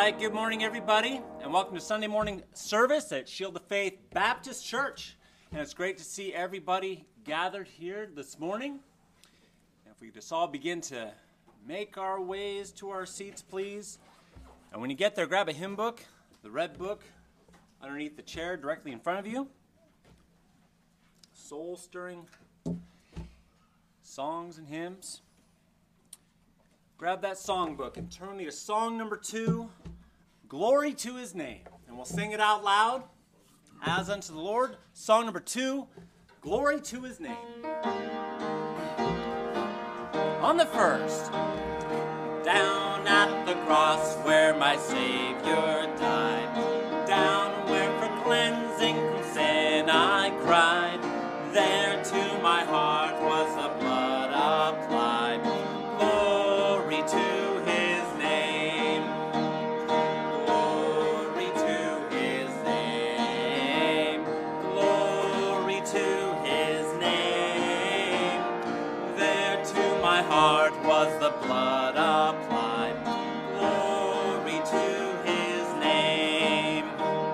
right, good morning, everybody, and welcome to Sunday morning service at Shield of Faith Baptist Church. And it's great to see everybody gathered here this morning. And if we just all begin to make our ways to our seats, please. And when you get there, grab a hymn book, the red book, underneath the chair directly in front of you. Soul-stirring songs and hymns. Grab that song book and turn me to song number 2, Glory to His Name. And we'll sing it out loud, As Unto the Lord. Song number 2, Glory to His Name. On the first, down at the cross where my Savior died, down where for cleansing from sin I cried, there to my heart was the blood applied. Glory to His name. Glory to His name. Glory to His name. There to my heart was the blood applied. Glory to His name.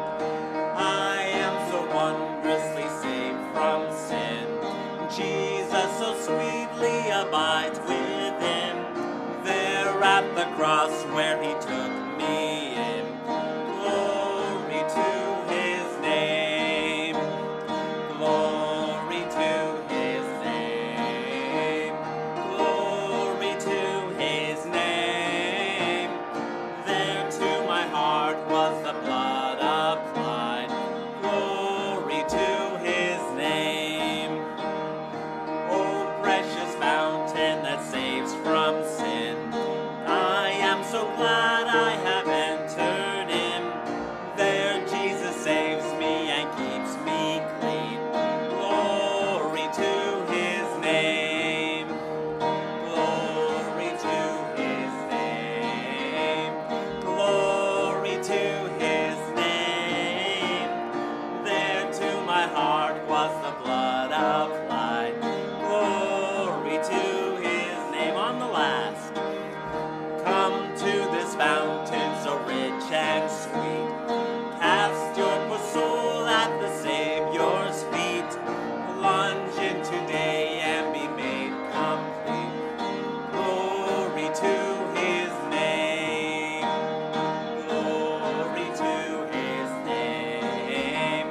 I am so wondrously saved from sin. Jesus so sweetly abides within. There at the cross where He took me in. Glory to His name. Glory to His name. Glory to His name. There to my heart was the blood applied. Glory to His name. Oh, precious fountain that saves from sin. I am so glad I have entered in. There Jesus saves me and keeps me clean. Glory to His name. Glory to His name. Glory to His name. There to my heart was the blood applied. Glory to His name. On the last, come to this fountain so rich and sweet. Cast your poor soul at the Savior's feet. Plunge in today and be made complete. Glory to His name. Glory to His name.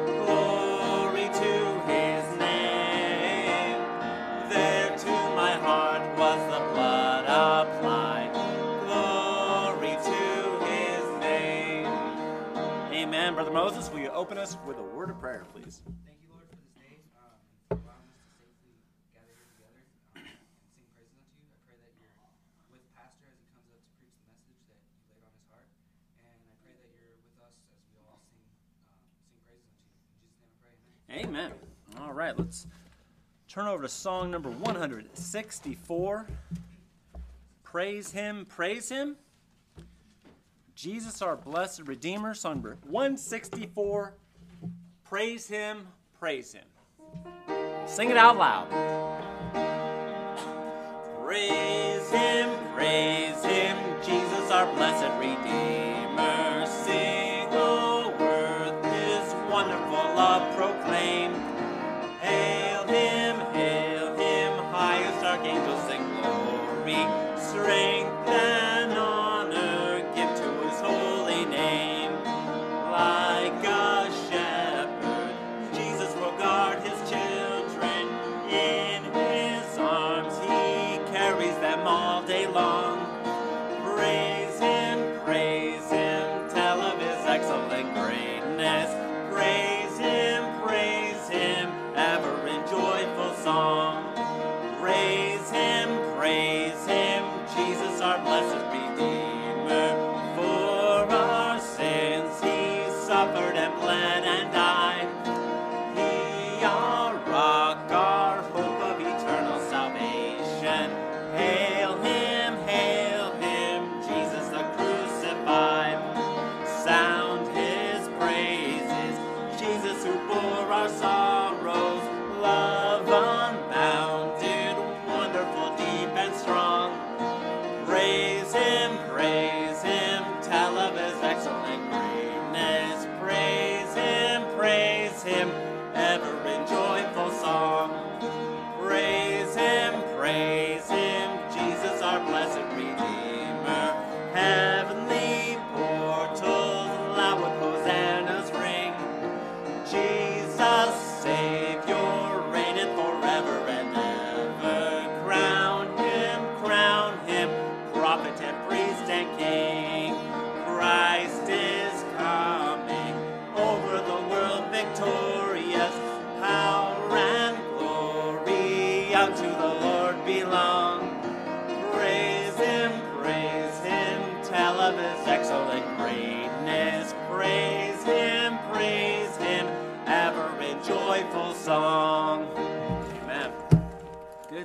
Glory to His name. There to my heart was the blood applied. Glory to His name. Amen. Brother Moses, will you open us with a word of prayer, please? Thank you, Lord, for this day, for allowing us to safely gather here together and sing praises unto you. I pray that you're with Pastor as he comes up to preach the message that you laid on his heart. And I pray that you're with us as we all sing praises unto you. In Jesus' name I pray, amen. Amen. All right, let's turn over to song number 164. Praise Him, praise Him. Jesus, our blessed Redeemer, song number 164. Praise Him, praise Him. Sing it out loud. Praise Him, Jesus, our blessed Redeemer. Sing, O earth, His wonderful love proclaim. Hail Him, highest archangels sing glory. Strength and honor give to His holy name. Like a shepherd, Jesus will guard His children. In His arms He carries them all day long. Praise Him, praise Him.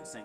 good singing.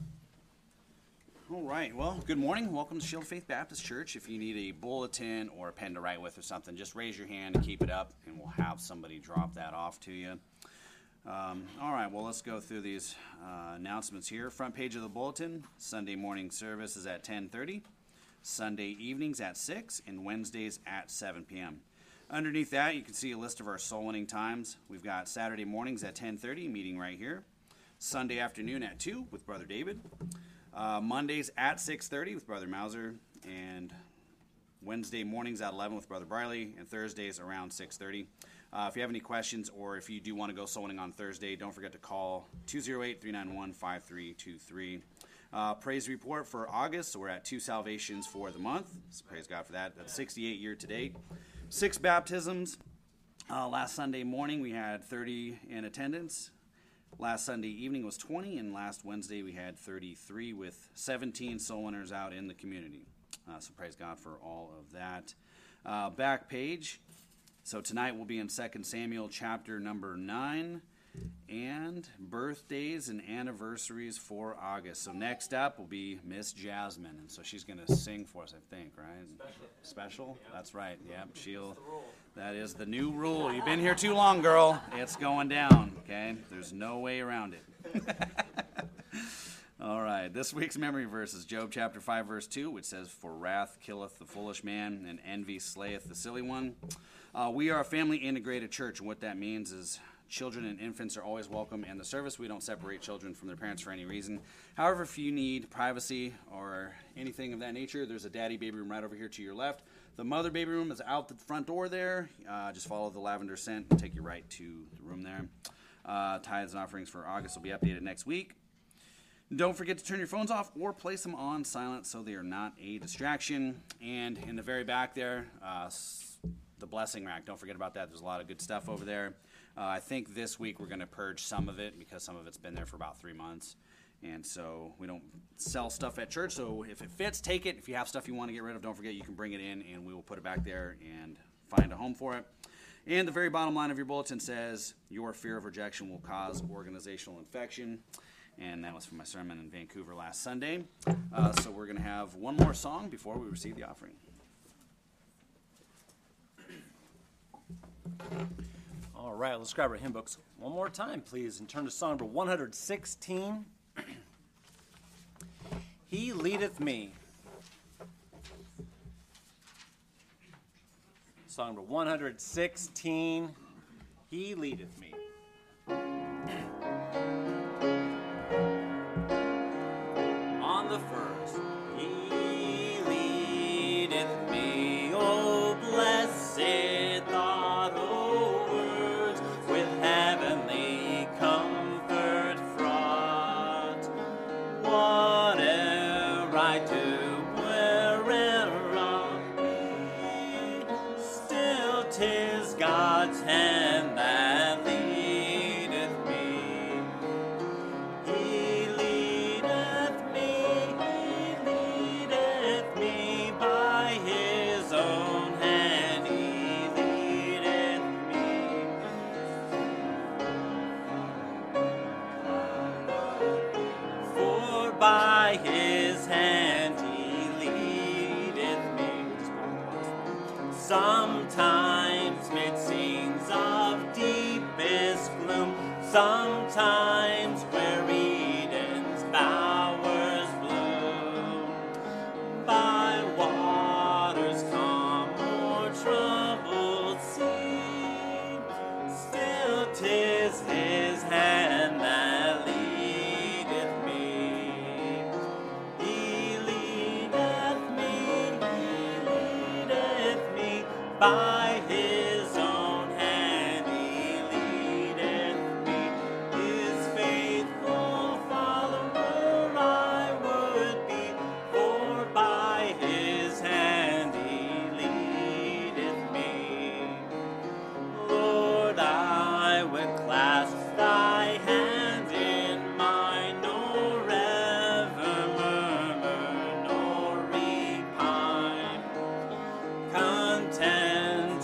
All right, well, good morning. Welcome to Shield Faith Baptist Church. If you need a bulletin or a pen to write with or something, just raise your hand and keep it up, and we'll have somebody drop that off to you. All right, well, let's go through these announcements here. Front page of the bulletin, Sunday morning service is at 10:30, Sunday evenings at 6, and Wednesdays at 7 p.m. Underneath that, you can see a list of our soul winning times. We've got Saturday mornings at 10:30, meeting right here. Sunday afternoon at 2 with Brother David. Mondays at 6:30 with Brother Mauser, and Wednesday mornings at 11 with Brother Briley, and Thursdays around 6:30. If you have any questions or if you do want to go soul winning on Thursday, don't forget to call 208-391-5323. Praise report for August, so we're at 2 salvations for the month. So praise God for that. That's 68 year to date. 6 baptisms. Last Sunday morning we had 30 in attendance. Last Sunday evening was 20, and last Wednesday we had 33 with 17 soul winners out in the community. So praise God for all of that. Back page. So tonight we'll be in 2 Samuel chapter number 9, and birthdays and anniversaries for August. So next up will be Miss Jasmine, and so she's going to sing for us, I think, right? Special? Yep. That's right. Yep. That is the new rule. You've been here too long, girl. It's going down, okay? There's no way around it. All right. This week's memory verse is Job chapter 5, verse 2, which says, "For wrath killeth the foolish man, and envy slayeth the silly one." We are a family integrated church, and what that means is children and infants are always welcome in the service. We don't separate children from their parents for any reason. However, if you need privacy or anything of that nature, there's a daddy baby room right over here to your left. The mother baby room is out the front door there. Just follow the lavender scent and take you right to the room there. Tithes and offerings for August will be updated next week. Don't forget to turn your phones off or place them on silent so they are not a distraction. And in the very back there, the blessing rack. Don't forget about that. There's a lot of good stuff over there. I think this week we're going to purge some of it because some of it's been there for about 3 months. And so we don't sell stuff at church. So if it fits, take it. If you have stuff you want to get rid of, don't forget you can bring it in and we will put it back there and find a home for it. And the very bottom line of your bulletin says, "Your fear of rejection will cause organizational infection." And that was from my sermon in Vancouver last Sunday. So we're going to have one more song before we receive the offering. All right, let's grab our hymn books one more time, please, and turn to song number 116. He Leadeth Me. Song number 116, He Leadeth Me. On the first, He leadeth me, O blessed thought, O words with heavenly comfort fraught. Whate'er I do, where'er I be, still 'tis God's hand that leadeth me. He leadeth me by His own hand. He leadeth me. For by His hand He leadeth me. Sometimes mid scenes of deepest gloom, sometimes where Eden's bowers bloom, by waters calm or troubled sea, still 'tis His hand that leadeth me. He leadeth me by His own hand. He leadeth me, His faithful follower I would be, for by His hand He leadeth me. Lord, I would clasp Thy hand in mine, nor ever murmur, nor repine, content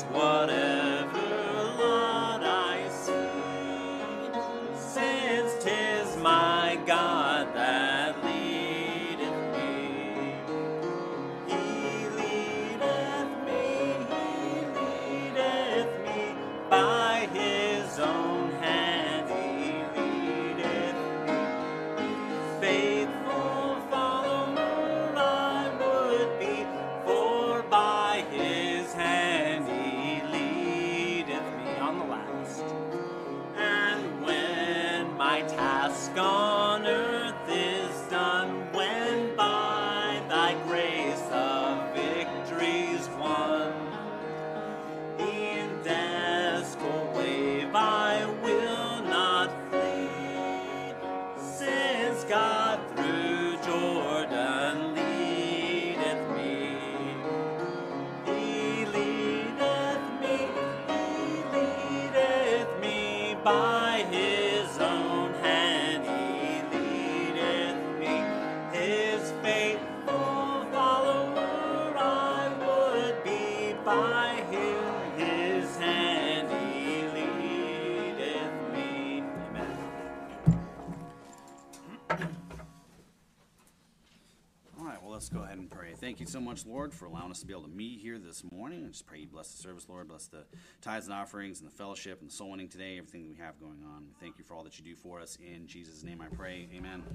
Let's go ahead and pray. Thank you so much, Lord, for allowing us to be able to meet here this morning. I just pray you bless the service, Lord. Bless the tithes and offerings and the fellowship and the soul winning today, everything that we have going on. Thank you for all that you do for us. In Jesus' name I pray. Amen.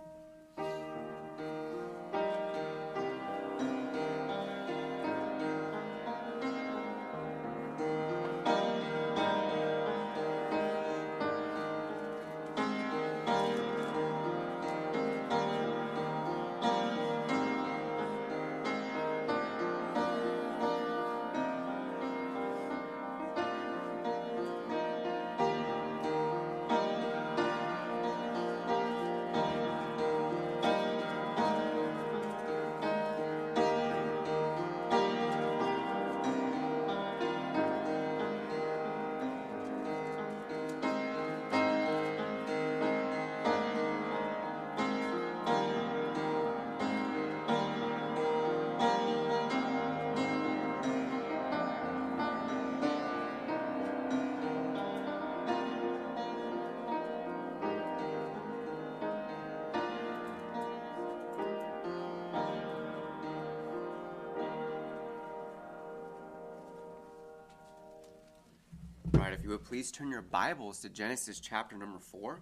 All right, if you would please turn your Bibles to Genesis chapter number 4.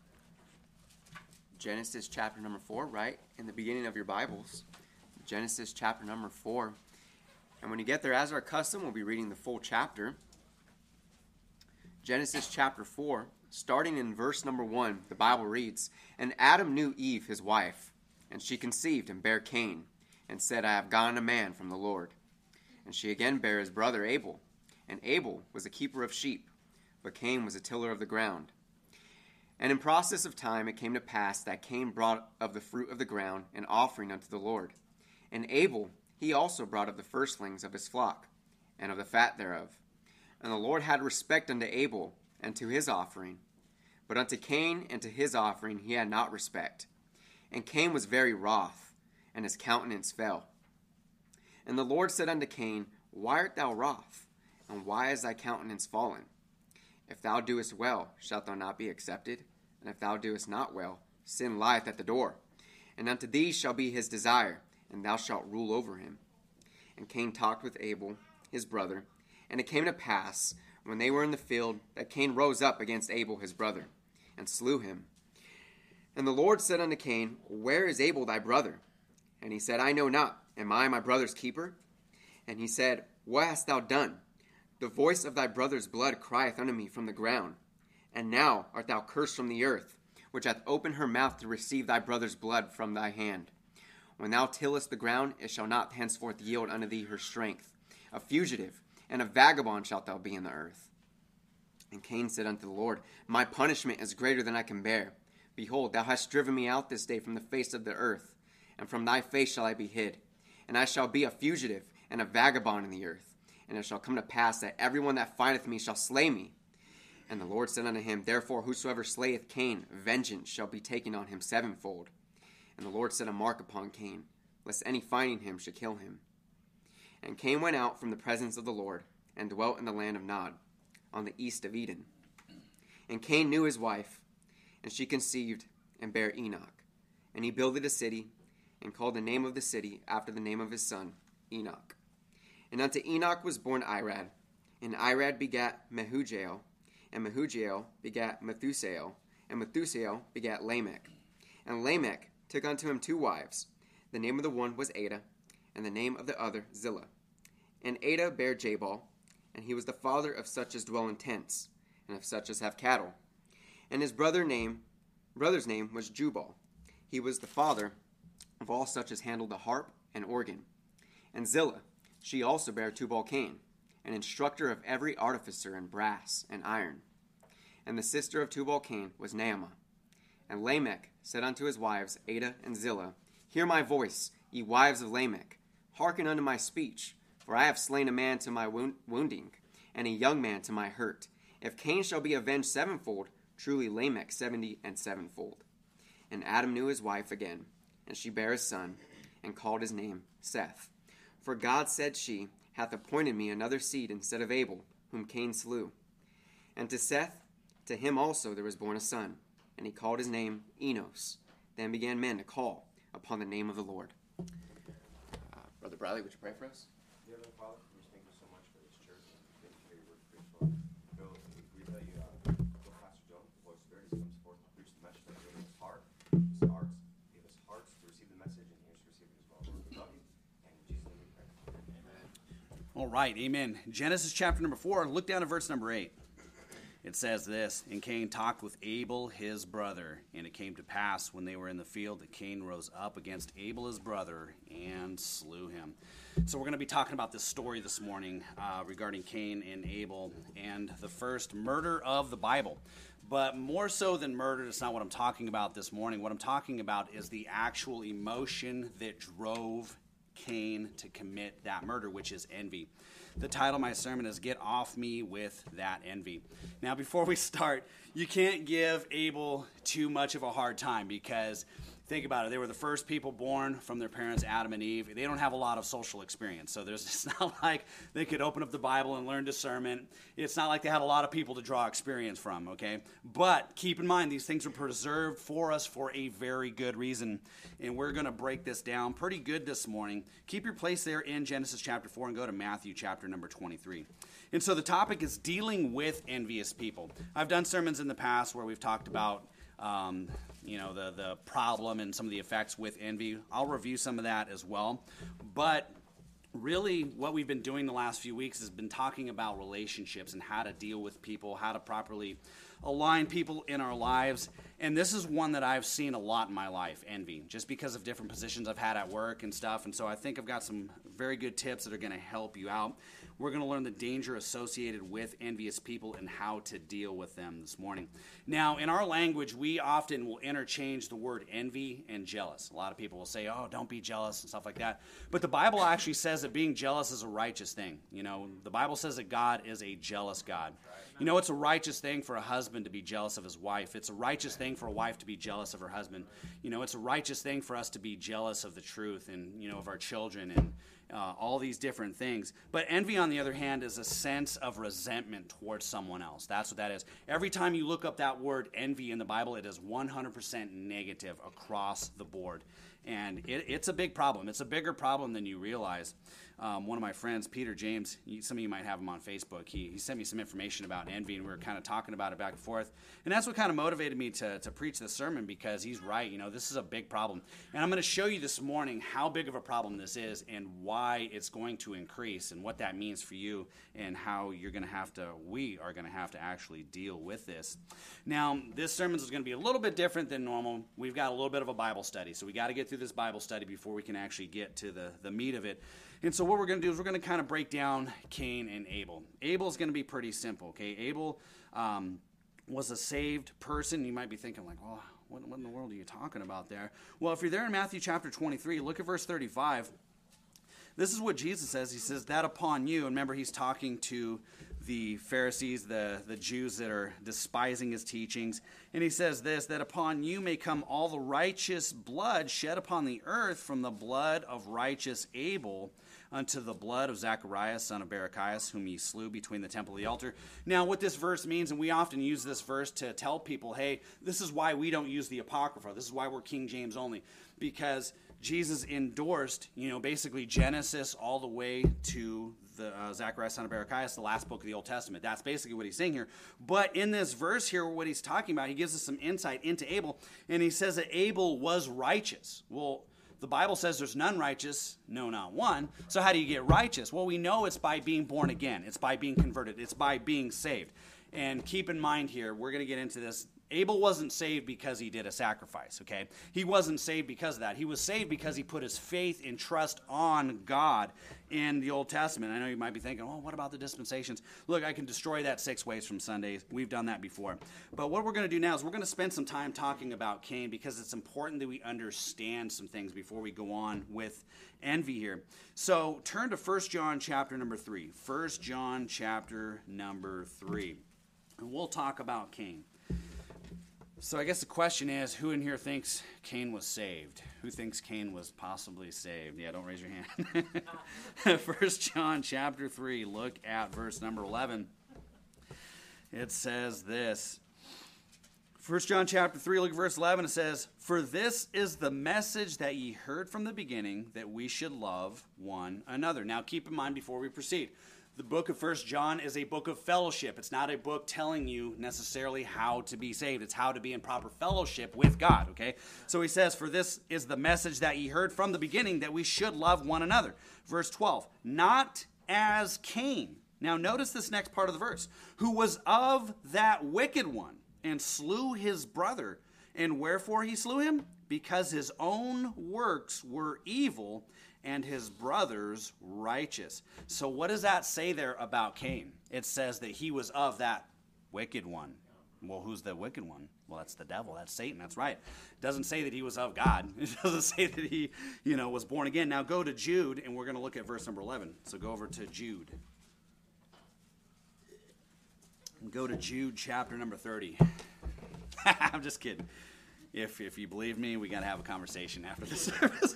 Genesis chapter number 4, right in the beginning of your Bibles. Genesis chapter number 4. And when you get there, as our custom, we'll be reading the full chapter. Genesis chapter 4, starting in verse number 1, the Bible reads, "And Adam knew Eve, his wife, and she conceived and bare Cain, and said, I have gotten a man from the Lord. And she again bare his brother Abel. And Abel was a keeper of sheep, but Cain was a tiller of the ground. And in process of time it came to pass that Cain brought of the fruit of the ground an offering unto the Lord. And Abel he also brought of the firstlings of his flock, and of the fat thereof. And the Lord had respect unto Abel and to his offering, but unto Cain and to his offering he had not respect. And Cain was very wroth, and his countenance fell. And the Lord said unto Cain, Why art thou wroth? And why is thy countenance fallen? If thou doest well, shalt thou not be accepted? And if thou doest not well, sin lieth at the door. And unto thee shall be his desire, and thou shalt rule over him. And Cain talked with Abel, his brother. And it came to pass, when they were in the field, that Cain rose up against Abel his brother, and slew him. And the Lord said unto Cain, Where is Abel thy brother? And he said, I know not. Am I my brother's keeper? And he said, What hast thou done? The voice of thy brother's blood crieth unto me from the ground. And now art thou cursed from the earth, which hath opened her mouth to receive thy brother's blood from thy hand. When thou tillest the ground, it shall not henceforth yield unto thee her strength. A fugitive and a vagabond shalt thou be in the earth. And Cain said unto the Lord, My punishment is greater than I can bear. Behold, thou hast driven me out this day from the face of the earth, and from thy face shall I be hid. And I shall be a fugitive and a vagabond in the earth. And it shall come to pass that everyone that findeth me shall slay me. And the Lord said unto him, Therefore whosoever slayeth Cain, vengeance shall be taken on him sevenfold. And the Lord set a mark upon Cain, lest any finding him should kill him. And Cain went out from the presence of the Lord, and dwelt in the land of Nod, on the east of Eden. And Cain knew his wife, and she conceived, and bare Enoch. And he builded a city, and called the name of the city after the name of his son, Enoch. And unto Enoch was born Irad, and Irad begat Mehujael, and Mehujael begat Methusael, and Methusael begat Lamech. And Lamech took unto him 2 wives. The name of the one was Ada, and the name of the other Zillah. And Ada bare Jabal, and he was the father of such as dwell in tents, and of such as have cattle. And his brother's name was Jubal. He was the father of all such as handled the harp and organ. And Zillah, she also bare Tubal-Cain, an instructor of every artificer in brass and iron. And the sister of Tubal-Cain was Naamah. And Lamech said unto his wives, Ada and Zillah, Hear my voice, ye wives of Lamech. Hearken unto my speech, for I have slain a man to my wounding, and a young man to my hurt. If Cain shall be avenged sevenfold, truly Lamech 70 and sevenfold. And Adam knew his wife again, and she bare a son, and called his name Seth. For God, said she, hath appointed me another seed instead of Abel, whom Cain slew. And to Seth, to him also there was born a son, and he called his name Enos. Then began men to call upon the name of the Lord. Brother Bradley, would you pray for us? Dear Heavenly Father, we just thank you so much for this church. Thank you for your word preached, Lord. Go, we tell you, go Pastor Joe, the Holy Spirit, as he comes forth to preach the message, that you give us give us hearts to receive the message and ears to receive it as well, Lord. We love you, and in Jesus' name we pray. Amen. All right, amen. Genesis chapter number 4, look down at verse number 8. It says this, and Cain talked with Abel his brother, and it came to pass when they were in the field that Cain rose up against Abel his brother and slew him. So we're going to be talking about this story this morning regarding Cain and Abel and the first murder of the Bible. But more so than murder, that's not what I'm talking about this morning. What I'm talking about is the actual emotion that drove Cain to commit that murder, which is envy. The title of my sermon is Get Off Me with That Envy. Now, before we start, you can't give Abel too much of a hard time because, think about it, they were the first people born from their parents, Adam and Eve. They don't have a lot of social experience, so it's not like they could open up the Bible and learn discernment. It's not like they had a lot of people to draw experience from, okay? But keep in mind, these things are preserved for us for a very good reason, and we're going to break this down pretty good this morning. Keep your place there in Genesis chapter 4 and go to Matthew chapter number 23. And so the topic is dealing with envious people. I've done sermons in the past where we've talked about the problem and some of the effects with envy. I'll review some of that as well. But really what we've been doing the last few weeks has been talking about relationships and how to deal with people, how to properly align people in our lives. And this is one that I've seen a lot in my life, envy, just because of different positions I've had at work and stuff. And so I think I've got some very good tips that are going to help you out. We're going to learn the danger associated with envious people and how to deal with them this morning. Now, in our language, we often will interchange the word envy and jealous. A lot of people will say, oh, don't be jealous and stuff like that. But the Bible actually says that being jealous is a righteous thing. You know, the Bible says that God is a jealous God. You know, it's a righteous thing for a husband to be jealous of his wife. It's a righteous thing for a wife to be jealous of her husband. You know, it's a righteous thing for us to be jealous of the truth and, you know, of our children and all these different things. But envy, on the other hand, is a sense of resentment towards someone else. That's what that is. Every time you look up that word envy in the Bible, it is 100% negative across the board. And it's a big problem. It's a bigger problem than you realize. One of my friends, Peter James, some of you might have him on Facebook, he sent me some information about envy, and we were kind of talking about it back and forth. And that's what kind of motivated me to preach this sermon, because he's right. You know, this is a big problem. And I'm going to show you this morning how big of a problem this is and why it's going to increase and what that means for you and how we are going to have to actually deal with this. Now, this sermon is going to be a little bit different than normal. We've got a little bit of a Bible study, so we got to get through this Bible study before we can actually get to the meat of it. And so what we're going to do is we're going to kind of break down Cain and Abel. Abel's going to be pretty simple, okay? Abel was a saved person. You might be thinking like, well, what in the world are you talking about there? Well, if you're there in Matthew chapter 23, look at verse 35. This is what Jesus says. He says, that upon you, and remember he's talking to the Pharisees, the Jews that are despising his teachings. And he says this, that upon you may come all the righteous blood shed upon the earth, from the blood of righteous Abel unto the blood of Zacharias, son of Barachias, whom ye slew between the temple and the altar. Now, what this verse means, and we often use this verse to tell people, hey, this is why we don't use the Apocrypha. This is why we're King James only. Because Jesus endorsed, basically Genesis all the way to the Zacharias, son of Barachias, the last book of the Old Testament. That's basically what he's saying here. But in this verse here, what he's talking about, he gives us some insight into Abel, and he says that Abel was righteous. Well, the Bible says there's none righteous, no, not one. So how do you get righteous? Well, we know it's by being born again. It's by being converted. It's by being saved. And keep in mind here, we're going to get into this. Abel wasn't saved because he did a sacrifice, okay? He wasn't saved because of that. He was saved because he put his faith and trust on God in the Old Testament. I know you might be thinking, oh, what about the dispensations? Look, I can destroy that 6 ways from Sundays. We've done that before. But what we're going to do now is we're going to spend some time talking about Cain, because it's important that we understand some things before we go on with envy here. So turn to 1 John chapter number 3. 1 John chapter number 3. And we'll talk about Cain. So I guess the question is, who in here thinks Cain was saved? Who thinks Cain was possibly saved? Yeah, don't raise your hand. 1 John chapter 3, look at verse number 11. It says this, 1 John chapter 3, look at verse 11. It says, "For this is the message that ye heard from the beginning, that we should love one another." Now keep in mind before we proceed, the book of 1 John is a book of fellowship. It's not a book telling you necessarily how to be saved. It's how to be in proper fellowship with God, okay? So he says, "For this is the message that ye heard from the beginning, that we should love one another." Verse 12, "Not as Cain." Now notice this next part of the verse. "Who was of that wicked one, and slew his brother. And wherefore he slew him? Because his own works were evil, and his brother's righteous." So what does that say there about Cain? It says that he was of that wicked one. Well, who's the wicked one? Well, that's the devil. That's Satan. That's right. It doesn't say that he was of God. It doesn't say that he, was born again. Now go to Jude, and we're going to look at verse number 11. So go over to Jude. Go to Jude chapter number 30. I'm just kidding. If you believe me, we got to have a conversation after the service.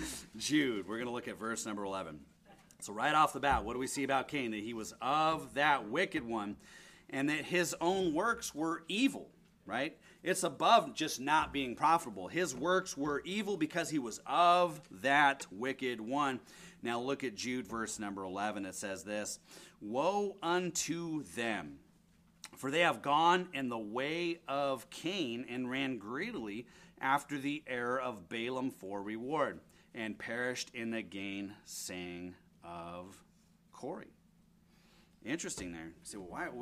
Jude, we're going to look at verse number 11. So right off the bat, what do we see about Cain? That he was of that wicked one, and that his own works were evil, right? It's above just not being profitable. His works were evil because he was of that wicked one. Now look at Jude verse number 11. It says this, "Woe unto them, for they have gone in the way of Cain, and ran greedily after the error of Balaam for reward, and perished in the gainsaying of Corey." Interesting there. You say,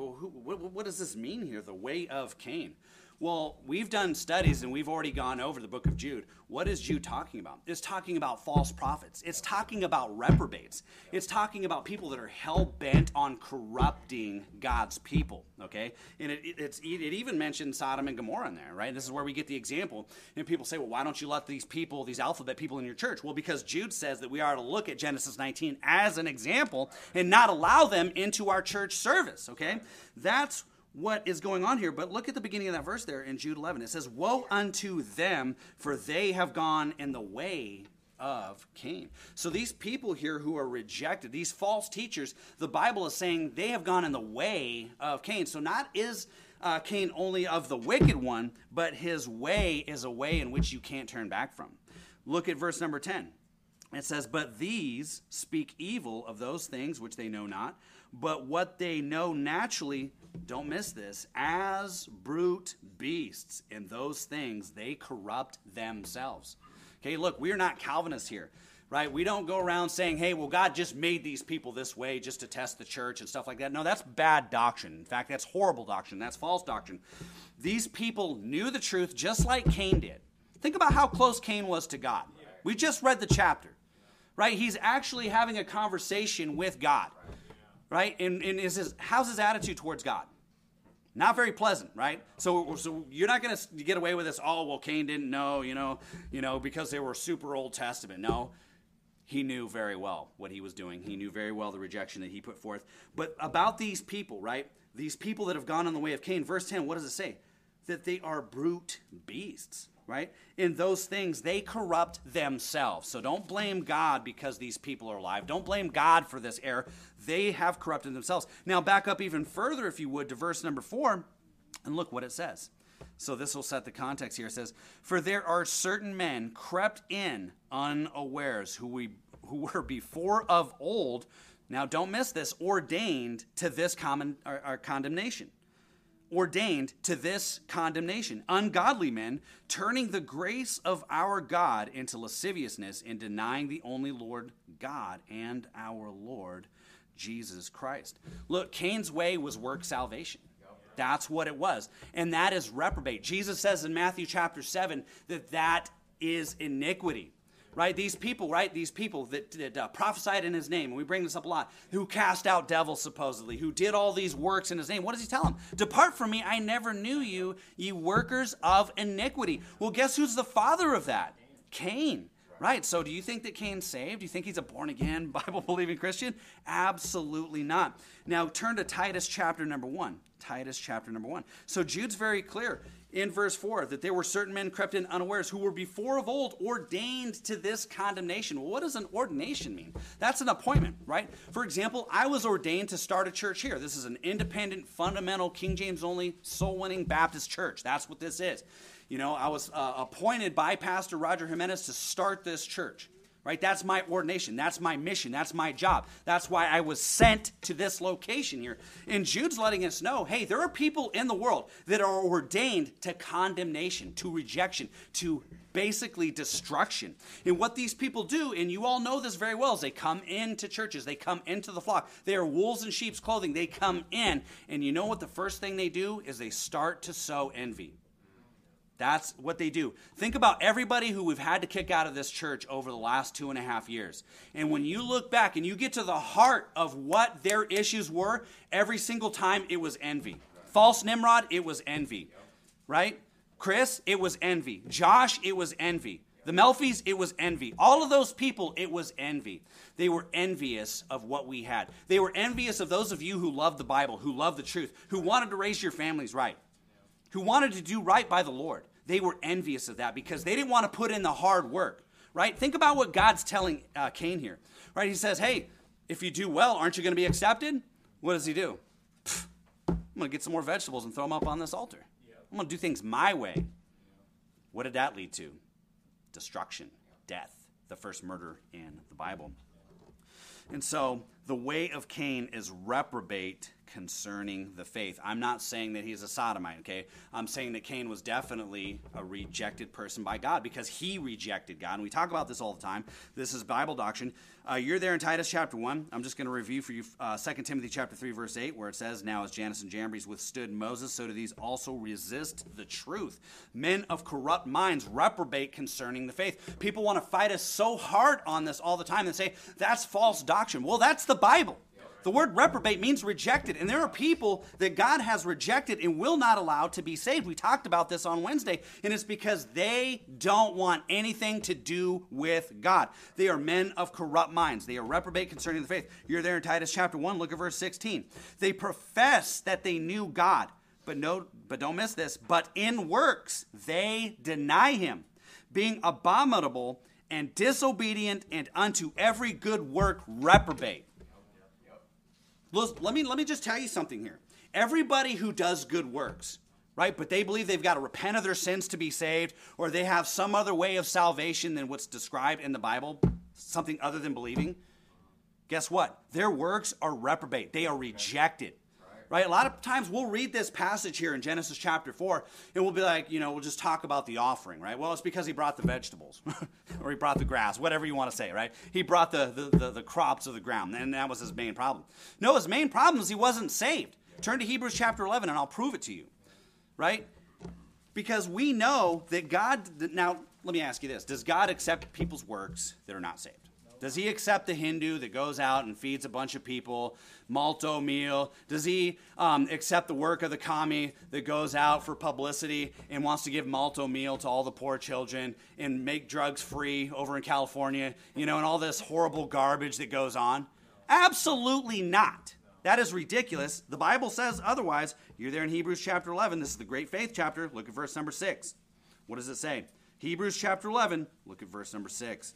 what does this mean here, the way of Cain? Well, we've done studies, and we've already gone over the book of Jude. What is Jude talking about? It's talking about false prophets. It's talking about reprobates. It's talking about people that are hell-bent on corrupting God's people, okay? And it even mentions Sodom and Gomorrah in there, right? This is where we get the example. And people say, well, why don't you let these people, these alphabet people in your church? Well, because Jude says that we are to look at Genesis 19 as an example and not allow them into our church service, okay? That's what is going on here. But look at the beginning of that verse there in Jude 11. It says, "Woe unto them, for they have gone in the way of Cain." So these people here who are rejected, these false teachers, the Bible is saying they have gone in the way of Cain. So not is Cain only of the wicked one, but his way is a way in which you can't turn back from. Look at verse number 10. It says, "But these speak evil of those things which they know not, but what they know naturally," don't miss this, "as brute beasts. In those things they corrupt themselves." Okay, look, we're not Calvinists here, right? We don't go around saying, hey, well, God just made these people this way just to test the church and stuff like that. No, that's bad doctrine. In fact, that's horrible doctrine. That's false doctrine. These people knew the truth just like Cain did. Think about how close Cain was to God. We just read the chapter, right? He's actually having a conversation with God. Right? And how's his attitude towards God? Not very pleasant, right? So you're not going to get away with this, oh, well, Cain didn't know, because they were super Old Testament. No, he knew very well what he was doing. He knew very well the rejection that he put forth. But about these people, right? These people that have gone on the way of Cain, verse 10, what does it say? That they are brute beasts. Right? In those things, they corrupt themselves. So don't blame God because these people are alive. Don't blame God for this error. They have corrupted themselves. Now back up even further, if you would, to verse number 4, and look what it says. So this will set the context here. It says, "For there are certain men crept in unawares, who were before of old," now don't miss this, "ordained to this condemnation." Ordained to this condemnation. "Ungodly men, turning the grace of our God into lasciviousness, and denying the only Lord God and our Lord Jesus Christ." Look, Cain's way was work salvation. That's what it was. And that is reprobate. Jesus says in Matthew chapter 7 that is iniquity. Right? These people that prophesied in his name, and we bring this up a lot, who cast out devils supposedly, who did all these works in his name. What does he tell them? "Depart from me, I never knew you, ye workers of iniquity." Well, guess who's the father of that? Cain. Right? So do you think that Cain's saved? Do you think he's a born-again, Bible-believing Christian? Absolutely not. Now turn to Titus chapter number 1. Titus chapter number 1. So Jude's very clear. in verse 4 that there were certain men crept in unawares who were before of old ordained to this condemnation. Well, what does an ordination mean? That's an appointment, right? For example, I was ordained to start a church here. This is an independent, fundamental, King James only, soul-winning Baptist church. That's what this is. You know, I was appointed by Pastor Roger Jimenez to start this church. Right? That's my ordination. That's my mission. That's my job. That's why I was sent to this location here. And Jude's letting us know, hey, there are people in the world that are ordained to condemnation, to rejection, to basically destruction. And what these people do, and you all know this very well, is they come into churches. They come into the flock. They are wolves in sheep's clothing. They come in, and you know what the first thing they do is they start to sow envy. That's what they do. Think about everybody who we've had to kick out of this church over the last 2.5 years. And when you look back and you get to the heart of what their issues were, every single time it was envy. False Nimrod, it was envy. Right? Chris, it was envy. Josh, it was envy. The Melfis, it was envy. All of those people, it was envy. They were envious of what we had. They were envious of those of you who loved the Bible, who loved the truth, who wanted to raise your families right, who wanted to do right by the Lord. They were envious of that because they didn't want to put in the hard work, right? Think about what God's telling Cain here, right? He says, hey, if you do well, aren't you going to be accepted? What does he do? I'm going to get some more vegetables and throw them up on this altar. I'm going to do things my way. What did that lead to? Destruction, death, the first murder in the Bible. And so the way of Cain is reprobate concerning the faith. I'm not saying that he's a sodomite, okay? I'm saying that Cain was definitely a rejected person by God because he rejected God. And we talk about this all the time. This is Bible doctrine. You're there in Titus chapter 1. I'm just going to review for you 2 Timothy chapter 3, verse 8, where it says, now as Jannes and Jambres withstood Moses, so do these also resist the truth. Men of corrupt minds reprobate concerning the faith. People want to fight us so hard on this all the time and say, that's false doctrine. Well, that's the Bible. The word reprobate means rejected, and there are people that God has rejected and will not allow to be saved. We talked about this on Wednesday, and it's because they don't want anything to do with God. They are men of corrupt minds. They are reprobate concerning the faith. You're there in Titus chapter 1, look at verse 16. They profess that they knew God, but don't miss this, but in works they deny him, being abominable and disobedient and unto every good work reprobate. Let me just tell you something here. Everybody who does good works, right, but they believe they've got to repent of their sins to be saved, or they have some other way of salvation than what's described in the Bible, something other than believing, guess what? Their works are reprobate. They are rejected. Right? A lot of times we'll read this passage here in Genesis chapter 4, and we'll be like, we'll just talk about the offering, right? Well, it's because he brought the vegetables, or he brought the grass, whatever you want to say, right? He brought the crops of the ground, and that was his main problem. No, his main problem is he wasn't saved. Turn to Hebrews chapter 11, and I'll prove it to you, right? Because we know that God, now let me ask you this, does God accept people's works that are not saved? Does he accept the Hindu that goes out and feeds a bunch of people, malto meal? Does he accept the work of the commie that goes out for publicity and wants to give malto meal to all the poor children and make drugs free over in California, and all this horrible garbage that goes on? Absolutely not. That is ridiculous. The Bible says otherwise. You're there in Hebrews chapter 11. This is the great faith chapter. Look at verse number 6. What does it say? Hebrews chapter 11. Look at verse number 6.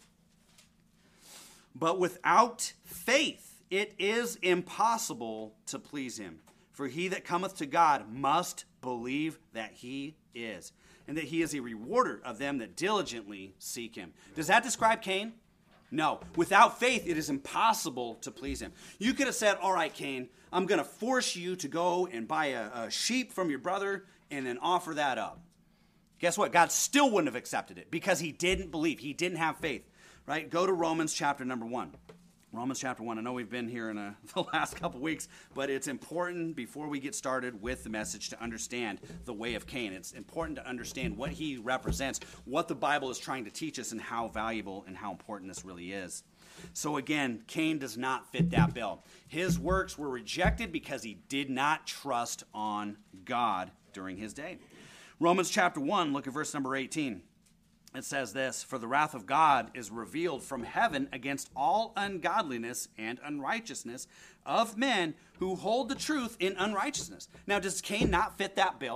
But without faith, it is impossible to please him. For he that cometh to God must believe that he is, and that he is a rewarder of them that diligently seek him. Does that describe Cain? No. Without faith, it is impossible to please him. You could have said, all right, Cain, I'm going to force you to go and buy a sheep from your brother and then offer that up. Guess what? God still wouldn't have accepted it because he didn't believe. He didn't have faith. Right? Go to Romans chapter number 1. Romans chapter 1. I know we've been here in the last couple weeks, but it's important before we get started with the message to understand the way of Cain. It's important to understand what he represents, what the Bible is trying to teach us, and how valuable and how important this really is. So again, Cain does not fit that bill. His works were rejected because he did not trust on God during his day. Romans chapter 1, look at verse number 18. It says this, for the wrath of God is revealed from heaven against all ungodliness and unrighteousness of men who hold the truth in unrighteousness. Now, does Cain not fit that bill?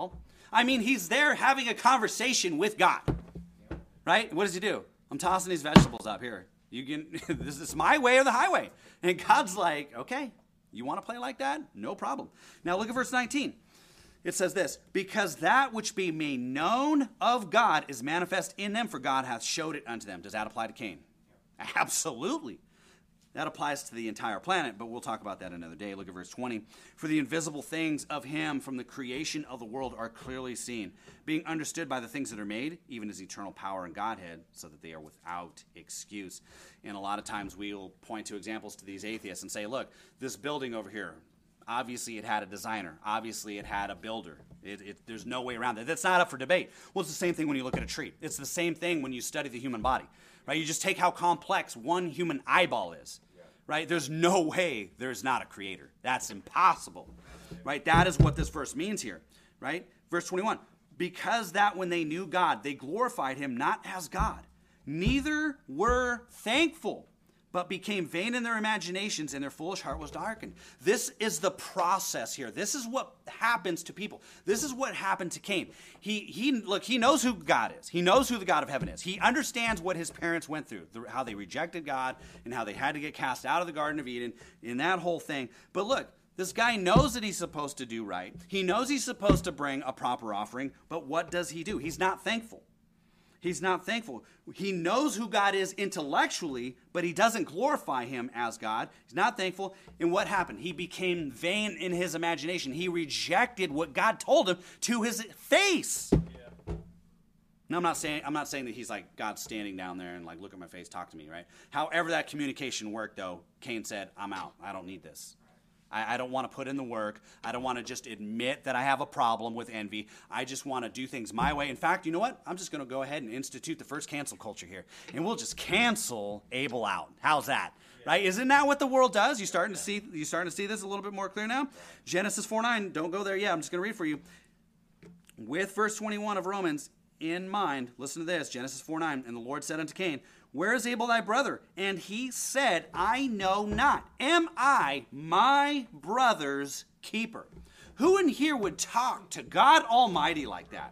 I mean, he's there having a conversation with God. Right? What does he do? I'm tossing these vegetables up here. You can, this is my way or the highway. And God's like, okay, you want to play like that? No problem. Now look at verse 19. It says this, because that which be made known of God is manifest in them, for God hath showed it unto them. Does that apply to Cain? Absolutely. That applies to the entire planet, but we'll talk about that another day. Look at verse 20. For the invisible things of him from the creation of the world are clearly seen, being understood by the things that are made, even his eternal power and Godhead, so that they are without excuse. And a lot of times we'll point to examples to these atheists and say, look, this building over here, obviously it had a designer. Obviously it had a builder. There's no way around that. That's not up for debate. Well, it's the same thing when you look at a tree. It's the same thing when you study the human body. Right? You just take how complex one human eyeball is. Right? There's no way there's not a creator. That's impossible. Right? That is what this verse means here. Right? Verse 21. Because that when they knew God, they glorified him not as God, neither were thankful, but became vain in their imaginations, and their foolish heart was darkened. This is the process here. This is what happens to people. This is what happened to Cain. He knows who God is. He knows who the God of heaven is. He understands what his parents went through, how they rejected God, and how they had to get cast out of the Garden of Eden, and that whole thing. But look, this guy knows that he's supposed to do right. He knows he's supposed to bring a proper offering, but what does he do? He's not thankful. He's not thankful. He knows who God is intellectually, but he doesn't glorify him as God. He's not thankful. And what happened? He became vain in his imagination. He rejected what God told him to his face. Yeah. Now, I'm not saying that he's like God standing down there and like, look at my face, talk to me, right? However that communication worked, though, Cain said, I'm out. I don't need this. I don't want to put in the work. I don't want to just admit that I have a problem with envy. I just want to do things my way. In fact, you know what? I'm just going to go ahead and institute the first cancel culture here. And we'll just cancel Abel out. How's that? Yeah. Right? Isn't that what the world does? You starting to see this a little bit more clear now? Genesis 4:9. Don't go there yet. I'm just going to read for you. With verse 21 of Romans in mind, listen to this. Genesis 4:9. And the Lord said unto Cain, where is Abel thy brother? And he said, I know not. Am I my brother's keeper? Who in here would talk to God Almighty like that?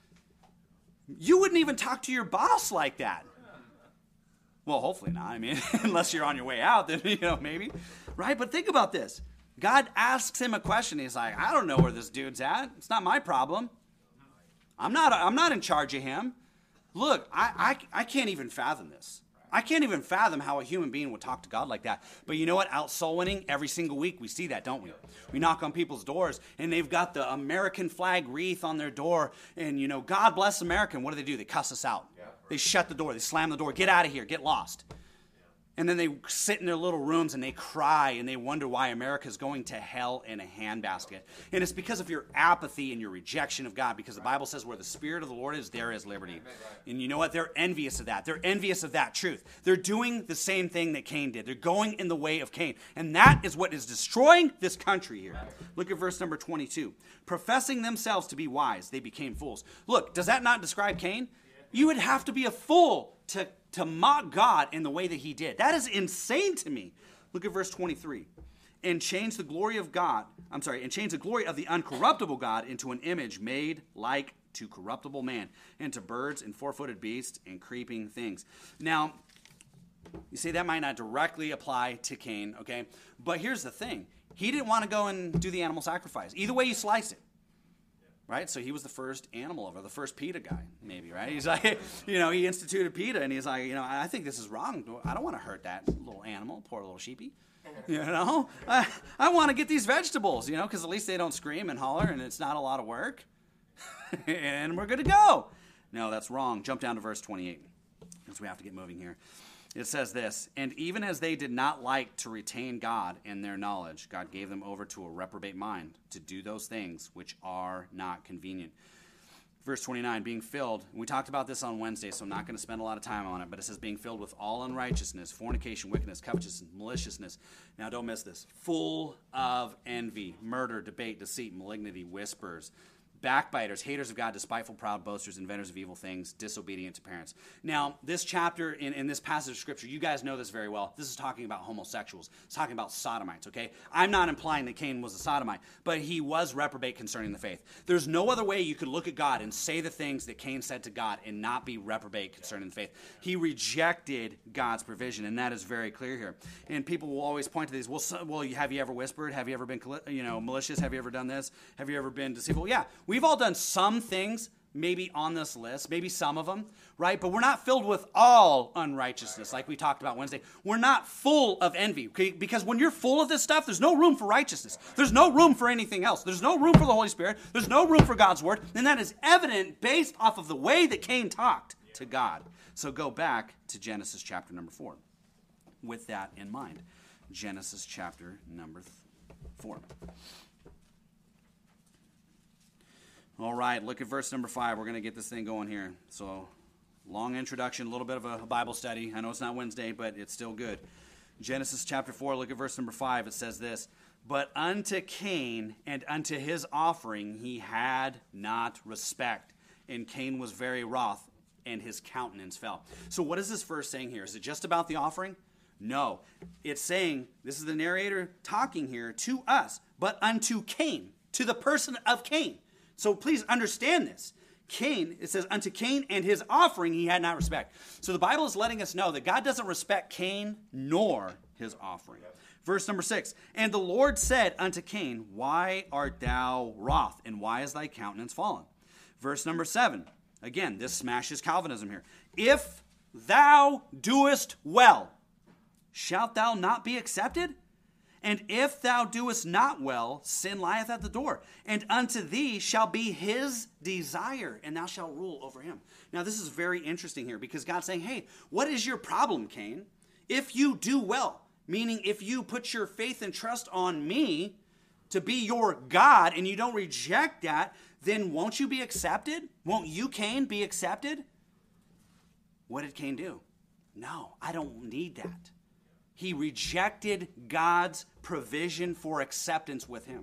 You wouldn't even talk to your boss like that. Well, hopefully not. I mean, unless you're on your way out, then, maybe. Right? But think about this. God asks him a question. He's like, I don't know where this dude's at. It's not my problem. I'm not in charge of him. Look, I can't even fathom this. I can't even fathom how a human being would talk to God like that. But you know what? Out soul winning, every single week we see that, don't we? We knock on people's doors, and they've got the American flag wreath on their door, and, God bless America. And what do? They cuss us out. They shut the door. They slam the door. Get out of here. Get lost. And then they sit in their little rooms and they cry and they wonder why America's going to hell in a handbasket. And it's because of your apathy and your rejection of God, because the Bible says where the Spirit of the Lord is, there is liberty. And you know what? They're envious of that. They're envious of that truth. They're doing the same thing that Cain did. They're going in the way of Cain. And that is what is destroying this country here. Look at verse number 22. Professing themselves to be wise, they became fools. Look, does that not describe Cain? You would have to be a fool to mock God in the way that he did. That is insane to me. Look at verse 23. And change the glory of the uncorruptible God into an image made like to corruptible man, and to birds and four-footed beasts and creeping things. Now, you say that might not directly apply to Cain, okay? But here's the thing. He didn't want to go and do the animal sacrifice. Either way you slice it. Right? So he was the first animal lover, the first PETA guy, maybe, right? He's like, he instituted PETA, and he's like, I think this is wrong. I don't want to hurt that little animal, poor little sheepy. I want to get these vegetables, because at least they don't scream and holler, and it's not a lot of work. And we're good to go. No, that's wrong. Jump down to verse 28, because we have to get moving here. It says this, and even as they did not like to retain God in their knowledge, God gave them over to a reprobate mind to do those things which are not convenient. Verse 29, being filled, we talked about this on Wednesday, so I'm not going to spend a lot of time on it, but it says being filled with all unrighteousness, fornication, wickedness, covetousness, maliciousness. Now don't miss this. Full of envy, murder, debate, deceit, malignity, whispers. backbiters, haters of God, despiteful, proud, boasters, inventors of evil things, disobedient to parents. Now, this chapter in this passage of Scripture, you guys know this very well. This is talking about homosexuals. It's talking about sodomites, okay? I'm not implying that Cain was a sodomite, but he was reprobate concerning the faith. There's no other way you could look at God and say the things that Cain said to God and not be reprobate concerning the faith. He rejected God's provision, and that is very clear here. And people will always point to these, well, have you ever whispered? Have you ever been malicious? Have you ever done this? Have you ever been deceitful? Yeah, we've all done some things, maybe on this list, maybe some of them, right? But we're not filled with all unrighteousness, like we talked about Wednesday. We're not full of envy, okay? Because when you're full of this stuff, there's no room for righteousness. There's no room for anything else. There's no room for the Holy Spirit. There's no room for God's word, and that is evident based off of the way that Cain talked to God. So go back to Genesis chapter number 4 with that in mind. Genesis chapter number 4. All right, look at verse number 5. We're going to get this thing going here. So, long introduction, a little bit of a Bible study. I know it's not Wednesday, but it's still good. Genesis chapter 4, look at verse number 5. It says this, "But unto Cain and unto his offering he had not respect. And Cain was very wroth, and his countenance fell." So what is this verse saying here? Is it just about the offering? No. It's saying, this is the narrator talking here to us, but unto Cain, to the person of Cain. So please understand this. Cain, it says, unto Cain and his offering he had not respect. So the Bible is letting us know that God doesn't respect Cain nor his offering. Verse number 6, "And the Lord said unto Cain, Why art thou wroth, and why is thy countenance fallen?" Verse number 7, again, this smashes Calvinism here. "If thou doest well, shalt thou not be accepted? And if thou doest not well, sin lieth at the door, and unto thee shall be his desire, and thou shalt rule over him." Now, this is very interesting here, because God's saying, hey, what is your problem, Cain? If you do well, meaning if you put your faith and trust on me to be your God, and you don't reject that, then won't you be accepted? Won't you, Cain, be accepted? What did Cain do? No, I don't need that. He rejected God's provision for acceptance with him.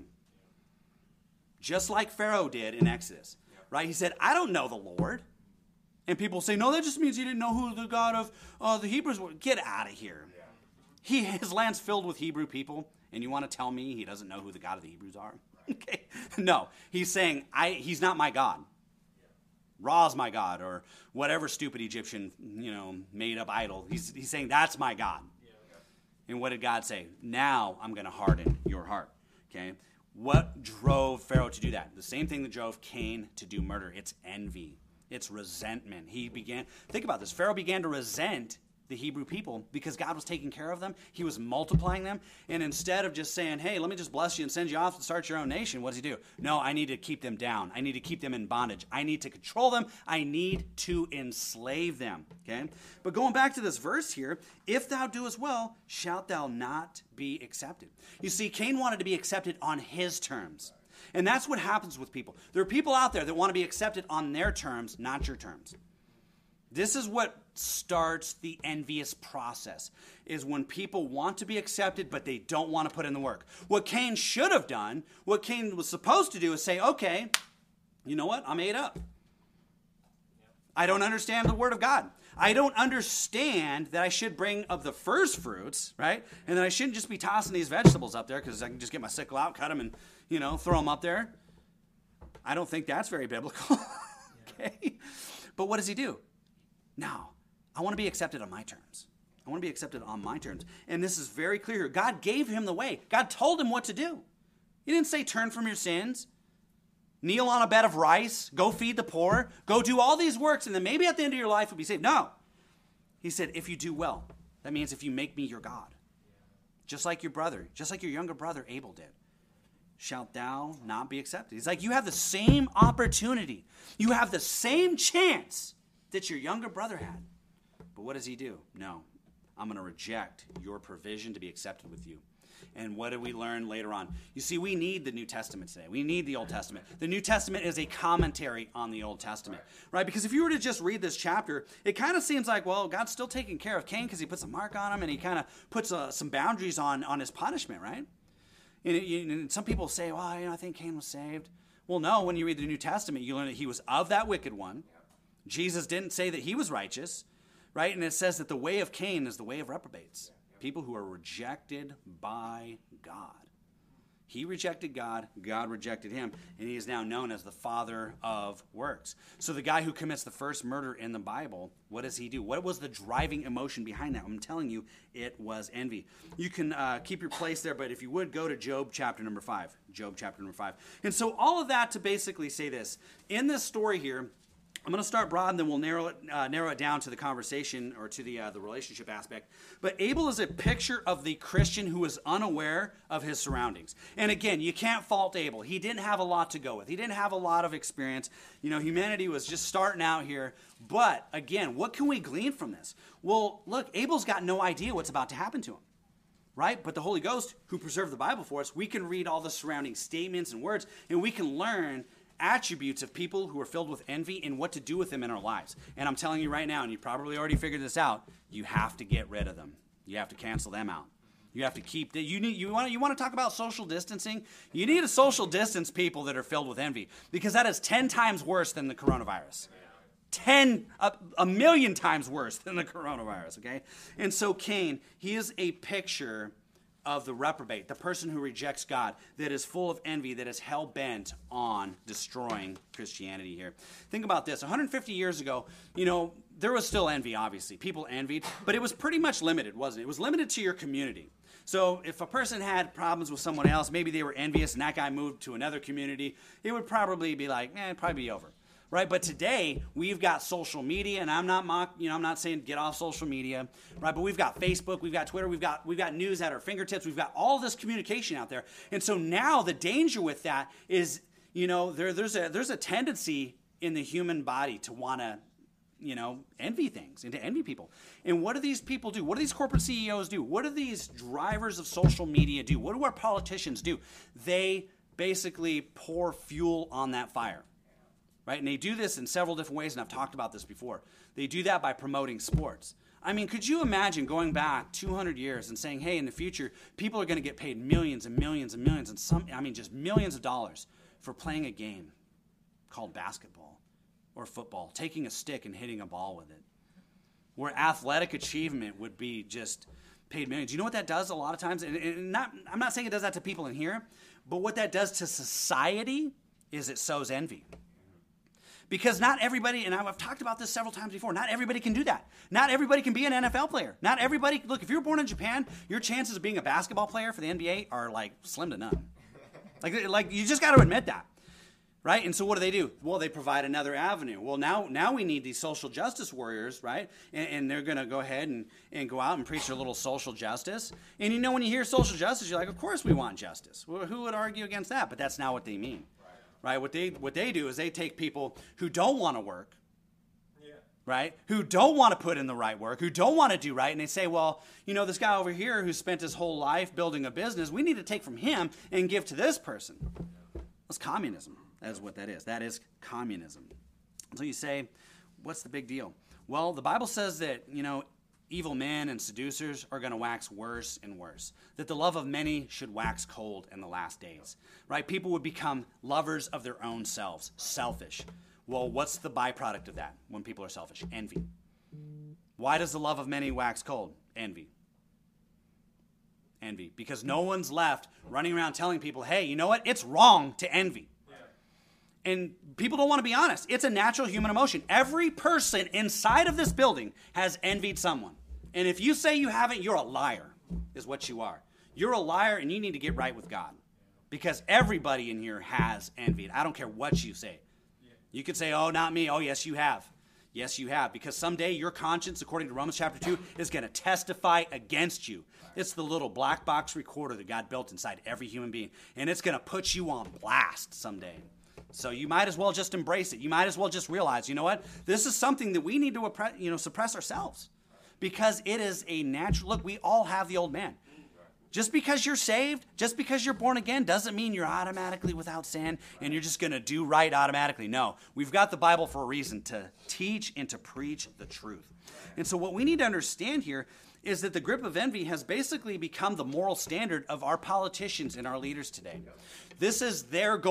Just like Pharaoh did in Exodus, right? He said, I don't know the Lord. And people say, no, that just means he didn't know who the God of the Hebrews were. Get out of here. His land's filled with Hebrew people, and you want to tell me he doesn't know who the God of the Hebrews are? Okay. No, he's saying, he's not my God. Ra's my God, or whatever stupid Egyptian, made up idol. He's saying, that's my God. And what did God say? Now I'm going to harden your heart. Okay? What drove Pharaoh to do that? The same thing that drove Cain to do murder. It's envy. It's resentment. Think about this. Pharaoh began to resent the Hebrew people because God was taking care of them. He was multiplying them. And instead of just saying, hey, let me just bless you and send you off to start your own nation, what does he do? No, I need to keep them down. I need to keep them in bondage. I need to control them. I need to enslave them. Okay? But going back to this verse here, if thou doest well, shalt thou not be accepted. You see, Cain wanted to be accepted on his terms. And that's what happens with people. There are people out there that want to be accepted on their terms, not your terms. This is what starts the envious process, is when people want to be accepted, but they don't want to put in the work. What Cain should have done, what Cain was supposed to do is say, okay, you know what? I'm ate up. I don't understand the word of God. I don't understand that I should bring of the first fruits, right? And that I shouldn't just be tossing these vegetables up there because I can just get my sickle out, cut them, and, throw them up there. I don't think that's very biblical. Okay? But what does he do? No, I want to be accepted on my terms. I want to be accepted on my terms. And this is very clear. God gave him the way. God told him what to do. He didn't say turn from your sins, kneel on a bed of rice, go feed the poor, go do all these works, and then maybe at the end of your life you'll be saved. No. He said, if you do well, that means if you make me your God, just like your brother, just like your younger brother Abel did, shalt thou not be accepted. He's like, you have the same opportunity. You have the same chance that your younger brother had. But what does he do? No, I'm going to reject your provision to be accepted with you. And what do we learn later on? You see, we need the New Testament today. We need the Old Testament. The New Testament is a commentary on the Old Testament, right? Because if you were to just read this chapter, it kind of seems like, well, God's still taking care of Cain because he puts a mark on him and he kind of puts some boundaries on his punishment, right? And some people say, well, I think Cain was saved. Well, no, when you read the New Testament, you learn that he was of that wicked one. Jesus didn't say that he was righteous, right? And it says that the way of Cain is the way of reprobates, people who are rejected by God. He rejected God, God rejected him, and he is now known as the father of works. So the guy who commits the first murder in the Bible, what does he do? What was the driving emotion behind that? I'm telling you, it was envy. You can keep your place there, but if you would, go to Job chapter number 5. Job chapter number 5. And so all of that to basically say this. In this story here, I'm going to start broad, and then we'll narrow it down to the conversation or to the relationship aspect. But Abel is a picture of the Christian who is unaware of his surroundings. And again, you can't fault Abel. He didn't have a lot to go with. He didn't have a lot of experience. You know, humanity was just starting out here. But again, what can we glean from this? Well, look, Abel's got no idea what's about to happen to him. Right? But the Holy Ghost, who preserved the Bible for us, we can read all the surrounding statements and words, and we can learn attributes of people who are filled with envy and what to do with them in our lives. And I'm telling you right now, and you probably already figured this out, you have to get rid of them. You have to cancel them out. You have to keep you want to talk about social distancing? You need to social distance people that are filled with envy, because that is 10 times worse than the coronavirus. 1 million times worse than the coronavirus, okay? And so Cain, he is a picture of the reprobate, the person who rejects God, that is full of envy, that is hell-bent on destroying Christianity here. Think about this. 150 years ago, there was still envy, obviously. People envied, but it was pretty much limited, wasn't it? It was limited to your community. So if a person had problems with someone else, maybe they were envious and that guy moved to another community, it would probably be like, it'd probably be over. Right, but today we've got social media, and I'm not saying get off social media, right? But we've got Facebook, we've got Twitter, we've got news at our fingertips, we've got all this communication out there, and so now the danger with that is, there's a tendency in the human body to want to, envy things and to envy people. And what do these people do? What do these corporate CEOs do? What do these drivers of social media do? What do our politicians do? They basically pour fuel on that fire. Right? And they do this in several different ways, and I've talked about this before. They do that by promoting sports. I mean, could you imagine going back 200 years and saying, hey, in the future, people are going to get paid millions and millions and millions, and just millions of dollars for playing a game called basketball or football, taking a stick and hitting a ball with it, where athletic achievement would be just paid millions. You know what that does a lot of times? And I'm not saying it does that to people in here, but what that does to society is it sows envy. Because not everybody, and I've talked about this several times before, not everybody can do that. Not everybody can be an NFL player. Not everybody, look, if you're born in Japan, your chances of being a basketball player for the NBA are like slim to none. Like you just got to admit that. Right? And so what do? Well, they provide another avenue. Well, now we need these social justice warriors, right? And they're going to go ahead and go out and preach their little social justice. And when you hear social justice, you're like, of course we want justice. Well, who would argue against that? But that's not what they mean. Right? What they do is they take people who don't want to work, right? Who don't want to put in the right work, who don't want to do right, and they say, well, this guy over here who spent his whole life building a business, we need to take from him and give to this person. That's communism. That is what that is. That is communism. So you say, what's the big deal? Well, the Bible says that, evil men and seducers are going to wax worse and worse. That the love of many should wax cold in the last days. Right? People would become lovers of their own selves, selfish. Well, what's the byproduct of that when people are selfish? Envy. Why does the love of many wax cold? Envy. Envy. Because no one's left running around telling people, hey, you know what? It's wrong to envy. And people don't want to be honest. It's a natural human emotion. Every person inside of this building has envied someone. And if you say you haven't, you're a liar, is what you are. You're a liar, and you need to get right with God. Because everybody in here has envied. I don't care what you say. You could say, oh, not me. Oh, yes, you have. Yes, you have. Because someday your conscience, according to Romans chapter 2, is going to testify against you. It's the little black box recorder that God built inside every human being. And it's going to put you on blast someday. So you might as well just embrace it. You might as well just realize, you know what? This is something that we need to suppress ourselves. Because it is a natural, look, we all have the old man. Just because you're saved, just because you're born again, doesn't mean you're automatically without sin and you're just going to do right automatically. No, we've got the Bible for a reason, to teach and to preach the truth. And so what we need to understand here is that the grip of envy has basically become the moral standard of our politicians and our leaders today. This is their goal.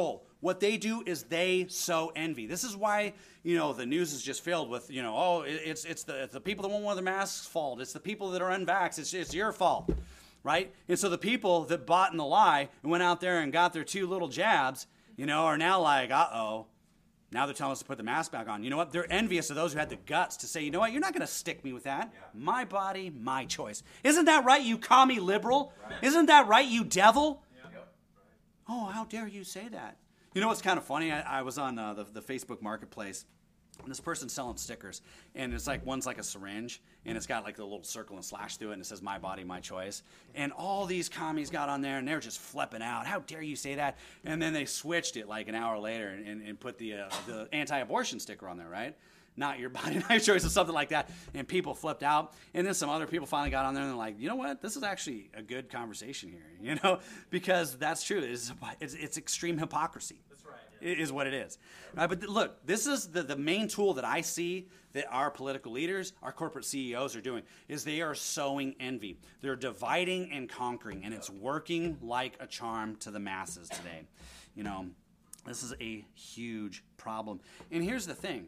What they do is they sow envy. This is why, the news is just filled with, it's the people that won't wear the masks' fault. It's the people that are unvaxxed. It's your fault, right? And so the people that bought in the lie and went out there and got their 2 little jabs, are now like, uh-oh. Now they're telling us to put the mask back on. You know what? They're envious of those who had the guts to say, you know what? You're not going to stick me with that. Yeah. My body, my choice. Isn't that right, you commie liberal? Right. Isn't that right, you devil? Yeah. Yep. Oh, how dare you say that? You know what's kind of funny? I was on the Facebook Marketplace, and this person's selling stickers, and it's like one's like a syringe, and it's got like the little circle and slash through it, and it says "My body, my choice." And all these commies got on there, and they're just flipping out. How dare you say that? And then they switched it like an hour later and put the anti-abortion sticker on there, right? Not your body, not your choice, or something like that. And people flipped out. And then some other people finally got on there and they're like, you know what? This is actually a good conversation here, because that's true. It's extreme hypocrisy. That's right. Yeah. Is what it is. Right? But look, this is the main tool that I see that our political leaders, our corporate CEOs are doing, is they are sowing envy. They're dividing and conquering, and it's working like a charm to the masses today. This is a huge problem. And here's the thing.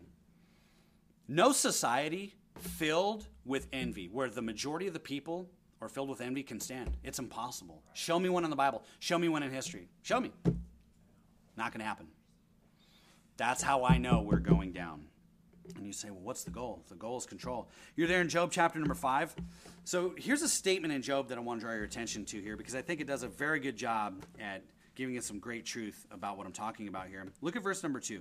No society filled with envy, where the majority of the people are filled with envy, can stand. It's impossible. Show me one in the Bible. Show me one in history. Show me. Not going to happen. That's how I know we're going down. And you say, well, what's the goal? The goal is control. You're there in Job chapter number 5. So here's a statement in Job that I want to draw your attention to here, because I think it does a very good job at giving us some great truth about what I'm talking about here. Look at verse number 2.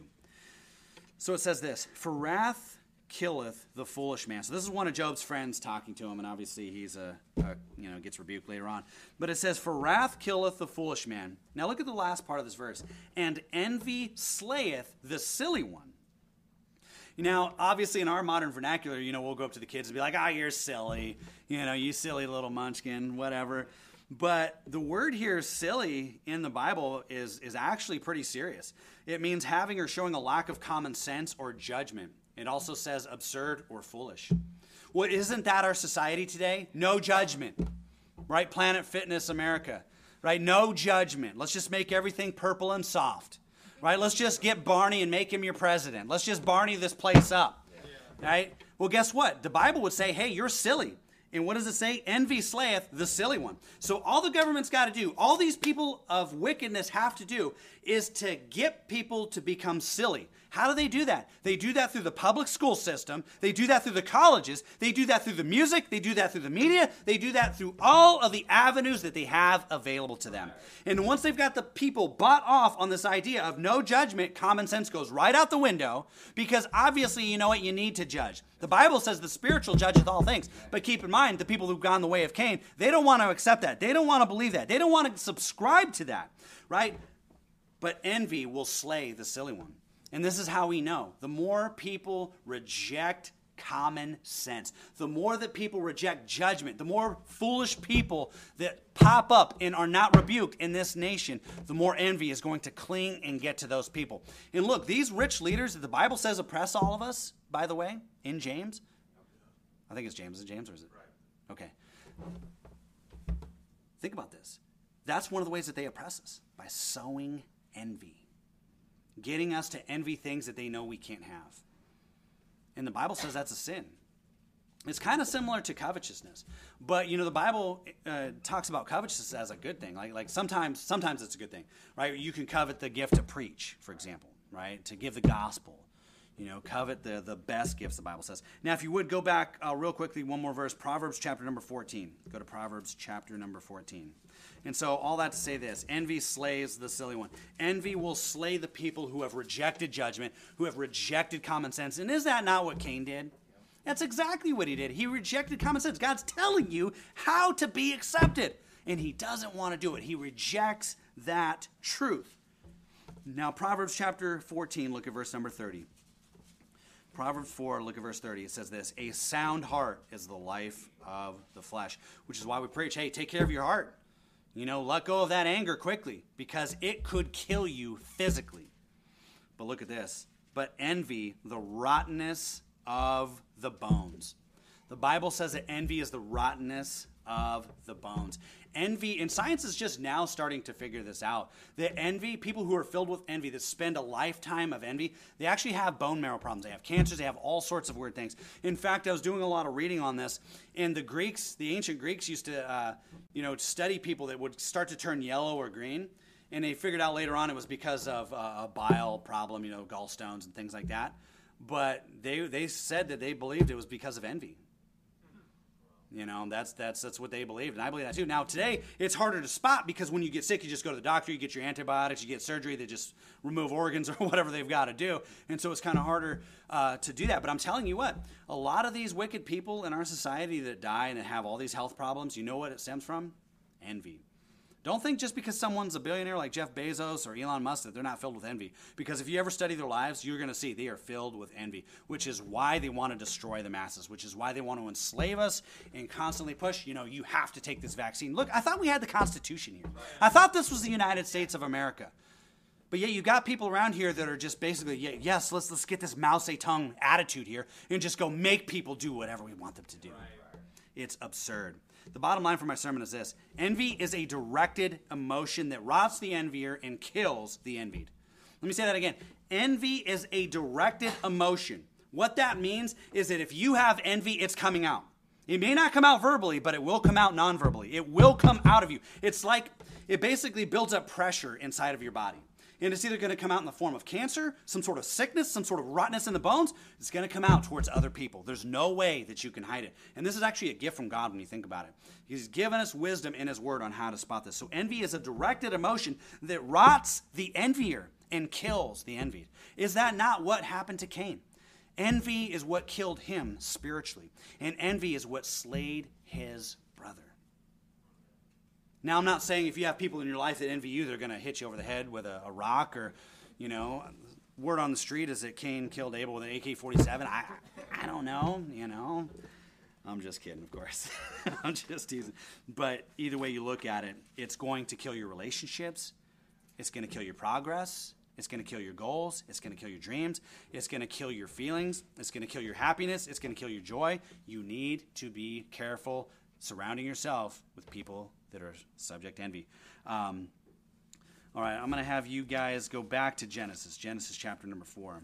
So it says this, for wrath killeth the foolish man. So this is one of Job's friends talking to him, and obviously he's gets rebuked later on. But it says, for wrath killeth the foolish man. Now look at the last part of this verse. And envy slayeth the silly one. Now, obviously in our modern vernacular, we'll go up to the kids and be like, you're silly. You silly little munchkin, whatever. But the word here, silly, in the Bible is actually pretty serious. It means having or showing a lack of common sense or judgment. It also says absurd or foolish. Well, isn't that our society today? No judgment, right? Planet Fitness America, right? No judgment. Let's just make everything purple and soft, right? Let's just get Barney and make him your president. Let's just Barney this place up, right? Well, guess what? The Bible would say, hey, you're silly. And what does it say? Envy slayeth the silly one. So all the government's got to do, all these people of wickedness have to do, is to get people to become silly. How do they do that? They do that through the public school system. They do that through the colleges. They do that through the music. They do that through the media. They do that through all of the avenues that they have available to them. And once they've got the people bought off on this idea of no judgment, common sense goes right out the window, because obviously, you know what, you need to judge. The Bible says the spiritual judgeth all things. But keep in mind, the people who've gone the way of Cain, they don't want to accept that. They don't want to believe that. They don't want to subscribe to that, right? But envy will slay the silly one. And this is how we know. The more people reject common sense, the more that people reject judgment, the more foolish people that pop up and are not rebuked in this nation, the more envy is going to cling and get to those people. And look, these rich leaders that the Bible says oppress all of us, by the way, in James. I think it's James. Is it James or is it? Right. Okay. Think about this. That's one of the ways that they oppress us, by sowing envy. Getting us to envy things that they know we can't have. And the Bible says that's a sin. It's kind of similar to covetousness. But, the Bible talks about covetousness as a good thing. Like sometimes it's a good thing, right? You can covet the gift to preach, for example, right? To give the gospel. Covet the best gifts, the Bible says. Now, if you would, go back real quickly, one more verse, Proverbs chapter number 14. Go to Proverbs chapter number 14. And so all that to say this, envy slays the silly one. Envy will slay the people who have rejected judgment, who have rejected common sense. And is that not what Cain did? That's exactly what he did. He rejected common sense. God's telling you how to be accepted, and he doesn't want to do it. He rejects that truth. Now, Proverbs chapter 14, look at verse number 30. Proverbs 4, look at verse 30. It says this, a sound heart is the life of the flesh, which is why we preach, hey, take care of your heart. Let go of that anger quickly, because it could kill you physically. But look at this. But envy, the rottenness of the bones. The Bible says that envy is the rottenness of the bones. Envy, and science is just now starting to figure this out. That envy, people who are filled with envy, that spend a lifetime of envy, they actually have bone marrow problems. They have cancers. They have all sorts of weird things. In fact, I was doing a lot of reading on this, and the ancient Greeks used to, study people that would start to turn yellow or green, and they figured out later on it was because of a bile problem, gallstones and things like that. But they said that they believed it was because of envy. That's what they believed, and I believe that too. Now, today, it's harder to spot because when you get sick, you just go to the doctor, you get your antibiotics, you get surgery, they just remove organs or whatever they've got to do, and so it's kind of harder to do that. But I'm telling you what, a lot of these wicked people in our society that die and that have all these health problems, you know what it stems from? Envy. Don't think just because someone's a billionaire like Jeff Bezos or Elon Musk that they're not filled with envy. Because if you ever study their lives, you're going to see they are filled with envy, which is why they want to destroy the masses, which is why they want to enslave us and constantly push, you have to take this vaccine. Look, I thought we had the Constitution here. I thought this was the United States of America. But yet you got people around here that are just basically, yes, let's get this Mao Zedong attitude here and just go make people do whatever we want them to do. It's absurd. The bottom line for my sermon is this. Envy is a directed emotion that rots the envier and kills the envied. Let me say that again. Envy is a directed emotion. What that means is that if you have envy, it's coming out. It may not come out verbally, but it will come out non-verbally. It will come out of you. It's like it basically builds up pressure inside of your body. And it's either going to come out in the form of cancer, some sort of sickness, some sort of rottenness in the bones. It's going to come out towards other people. There's no way that you can hide it. And this is actually a gift from God when you think about it. He's given us wisdom in his word on how to spot this. So envy is a directed emotion that rots the envier and kills the envied. Is that not what happened to Cain? Envy is what killed him spiritually. And envy is what slayed his brother. Now, I'm not saying if you have people in your life that envy you, they're going to hit you over the head with a rock or, word on the street is that Cain killed Abel with an AK-47. I don't know, I'm just kidding, of course. I'm just teasing. But either way you look at it, it's going to kill your relationships. It's going to kill your progress. It's going to kill your goals. It's going to kill your dreams. It's going to kill your feelings. It's going to kill your happiness. It's going to kill your joy. You need to be careful surrounding yourself with people that are subject to envy. All right, I'm going to have you guys go back to Genesis chapter number 4.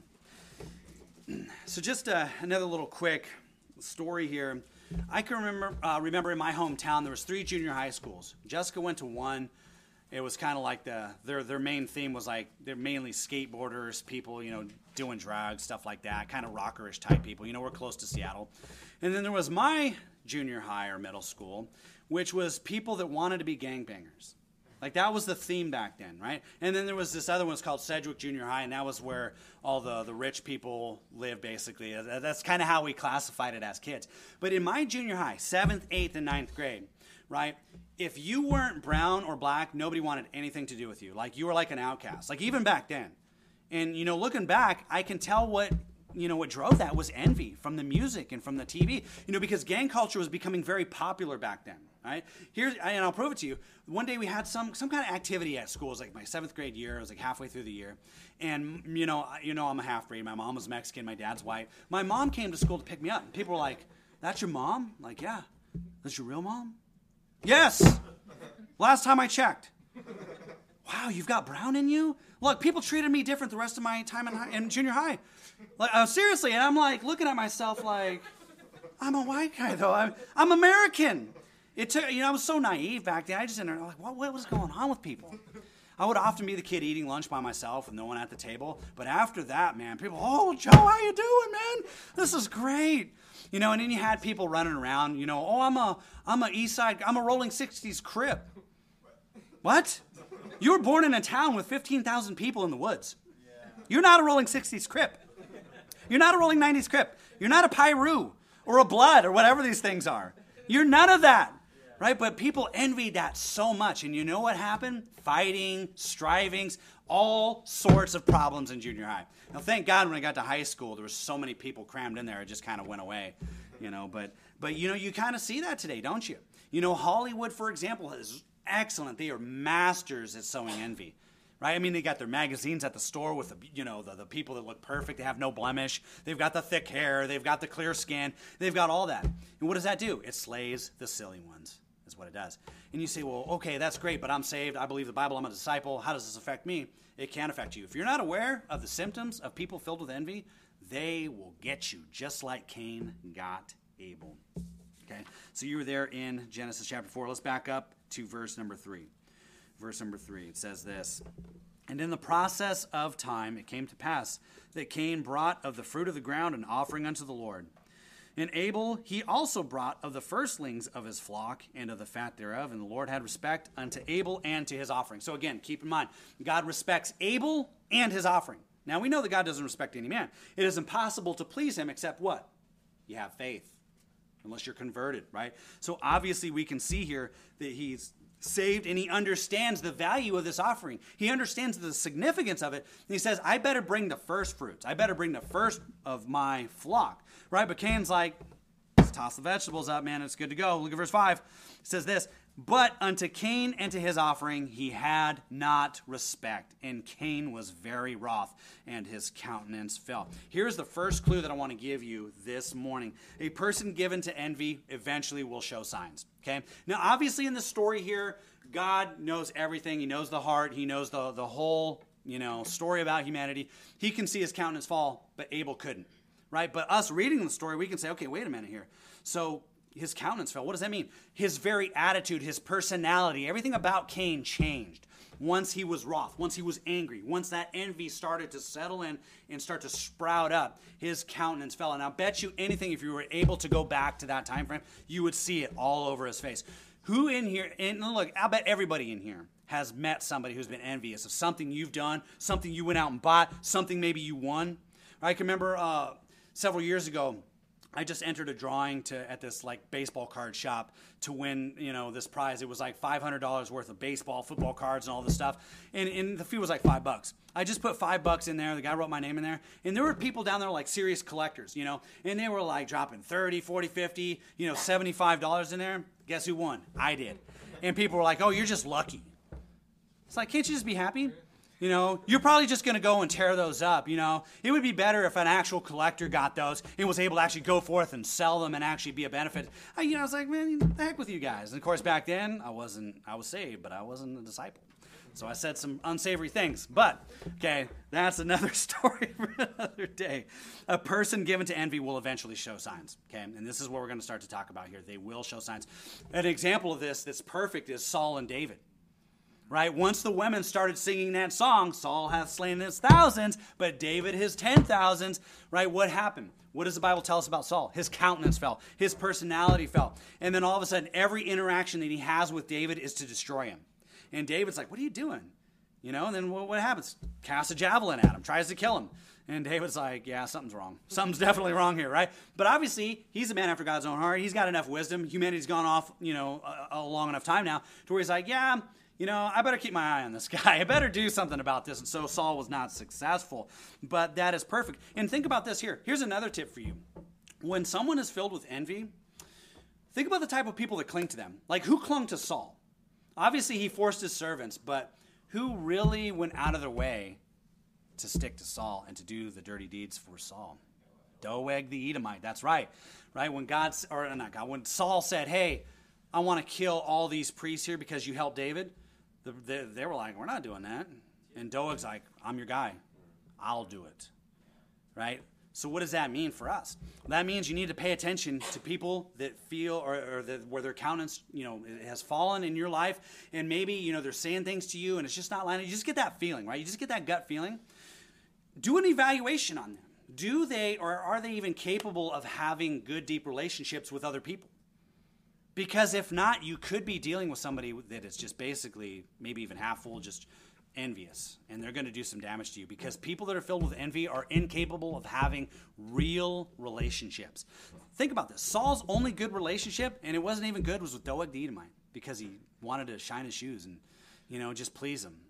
So just another little quick story here. I can remember in my hometown there was 3 junior high schools. Jessica went to one. It was kind of like their main theme was like they're mainly skateboarders, people doing drugs, stuff like that, kind of rockerish type people. We're close to Seattle. And then there was my junior high or middle school, which was people that wanted to be gangbangers. Like that was the theme back then, right? And then there was this other one, it's called Sedgwick Junior High, and that was where all the rich people lived, basically. That's kind of how we classified it as kids. But in my junior high, 7th, 8th, and 9th grade, right, if you weren't brown or black, nobody wanted anything to do with you. Like you were like an outcast, like even back then. And, looking back, I can tell what drove that was envy from the music and from the TV, because gang culture was becoming very popular back then, right? And I'll prove it to you. One day we had some kind of activity at school. It was like my 7th grade year. It was like halfway through the year. And, I'm a half-breed. My mom was Mexican. My dad's white. My mom came to school to pick me up. And people were like, "That's your mom?" I'm like, "Yeah." "That's your real mom?" "Yes. Last time I checked." "Wow, you've got brown in you?" Look, people treated me different the rest of my time in junior high. Like, seriously, and I'm like looking at myself like, I'm a white guy though. I'm American. It took, I was so naive back then. I just didn't know, like, what was going on with people? I would often be the kid eating lunch by myself with no one at the table. But after that, man, people, "Oh, Joe, how you doing, man? This is great." And then you had people running around, "Oh, I'm a East Side, I'm a Rolling 60s Crip." What? You were born in a town with 15,000 people in the woods. You're not a Rolling 60s Crip. You're not a Rolling 90s Crip. You're not a Pyru or a Blood or whatever these things are. You're none of that, right? But people envied that so much. And you know what happened? Fighting, strivings, all sorts of problems in junior high. Now, thank God when I got to high school, there were so many people crammed in there, it just kind of went away, But you kind of see that today, don't you? Hollywood, for example, is excellent. They are masters at sowing envy. Right? I mean, they got their magazines at the store with the people that look perfect. They have no blemish. They've got the thick hair. They've got the clear skin. They've got all that. And what does that do? It slays the silly ones. is what it does. And you say, well, okay, that's great, but I'm saved. I believe the Bible. I'm a disciple. How does this affect me? It can affect you. If you're not aware of the symptoms of people filled with envy, they will get you, just like Cain got Abel. Okay, so you were there in Genesis chapter 4. Let's back up to verse number 3. Verse number 3, it says this, "And in the process of time it came to pass that Cain brought of the fruit of the ground an offering unto the Lord. And Abel he also brought of the firstlings of his flock and of the fat thereof, and the Lord had respect unto Abel and to his offering." So again, keep in mind, God respects Abel and his offering. Now we know that God doesn't respect any man. It is impossible to please him except what? You have faith, unless you're converted, right? So obviously we can see here that he's saved and he understands the value of this offering. He understands the significance of it. And he says, I better bring the first fruits. I better bring the first of my flock, right? But Cain's like, let's toss the vegetables up, man. It's good to go. Look at verse 5. It says this, "But unto Cain and to his offering he had not respect. And Cain was very wroth, and his countenance fell." Here's the first clue that I want to give you this morning. A person given to envy eventually will show signs. Okay? Now, obviously in the story here, God knows everything. He knows the heart. He knows the whole, story about humanity. He can see his countenance fall, but Abel couldn't. Right? But us reading the story, we can say, okay, wait a minute here. So his countenance fell. What does that mean? His very attitude, his personality, everything about Cain changed. Once he was wroth, once he was angry, once that envy started to settle in and start to sprout up, his countenance fell. And I'll bet you anything, if you were able to go back to that time frame, you would see it all over his face. Who in here, and look, I'll bet everybody in here has met somebody who's been envious of something you've done, something you went out and bought, something maybe you won. I can remember several years ago, I just entered a drawing at this baseball card shop to win, this prize. It was like $500 worth of baseball, football cards, and all this stuff. And the fee was like $5. I just put $5 in there. The guy wrote my name in there. And there were people down there like serious collectors, and they were like dropping 30, 40, 50, $75 in there. Guess who won? I did. And people were like, "Oh, you're just lucky." It's like, can't you just be happy? You're probably just going to go and tear those up, It would be better if an actual collector got those and was able to actually go forth and sell them and actually be a benefit. I was like, man, the heck with you guys. And of course, back then, I was saved, but I wasn't a disciple. So I said some unsavory things. But, okay, that's another story for another day. A person given to envy will eventually show signs, okay? And this is what we're going to start to talk about here. They will show signs. An example of this that's perfect is Saul and David. Right? Once the women started singing that song, Saul hath slain his thousands, but David his 10,000s, right? What happened? What does the Bible tell us about Saul? His countenance fell. His personality fell. And then all of a sudden, every interaction that he has with David is to destroy him. And David's like, what are you doing? And then what happens? Casts a javelin at him, tries to kill him. And David's like, yeah, something's wrong. Something's definitely wrong here, right? But obviously, he's a man after God's own heart. He's got enough wisdom. Humanity's gone off, a long enough time now to where he's like, yeah, I better keep my eye on this guy. I better do something about this. And so Saul was not successful. But that is perfect. And think about this here. Here's another tip for you. When someone is filled with envy, think about the type of people that cling to them. Like, who clung to Saul? Obviously, he forced his servants, but who really went out of their way to stick to Saul and to do the dirty deeds for Saul? Doeg the Edomite. That's right. Right? When when Saul said, hey, I want to kill all these priests here because you helped David, they were like, we're not doing that. And Doeg's like, I'm your guy. I'll do it. Right? So what does that mean for us? That means you need to pay attention to people that feel or where their countenance, it has fallen in your life. And maybe, they're saying things to you and it's just not lining. You just get that feeling, right? You just get that gut feeling. Do an evaluation on them. Do they or are they even capable of having good, deep relationships with other people? Because if not, you could be dealing with somebody that is just basically maybe even half full, just envious. And they're going to do some damage to you because people that are filled with envy are incapable of having real relationships. Think about this. Saul's only good relationship, and it wasn't even good, was with Doeg the Edomite because he wanted to shine his shoes and, just please him.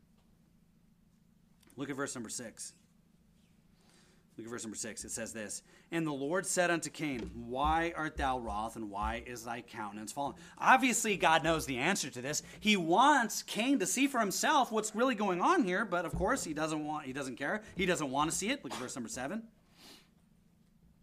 Look at verse number 6. Look at verse number 6. It says this, "And the Lord said unto Cain, Why art thou wroth, and why is thy countenance fallen?" Obviously, God knows the answer to this. He wants Cain to see for himself what's really going on here, but of course, he doesn't care. He doesn't want to see it. Look at verse number 7.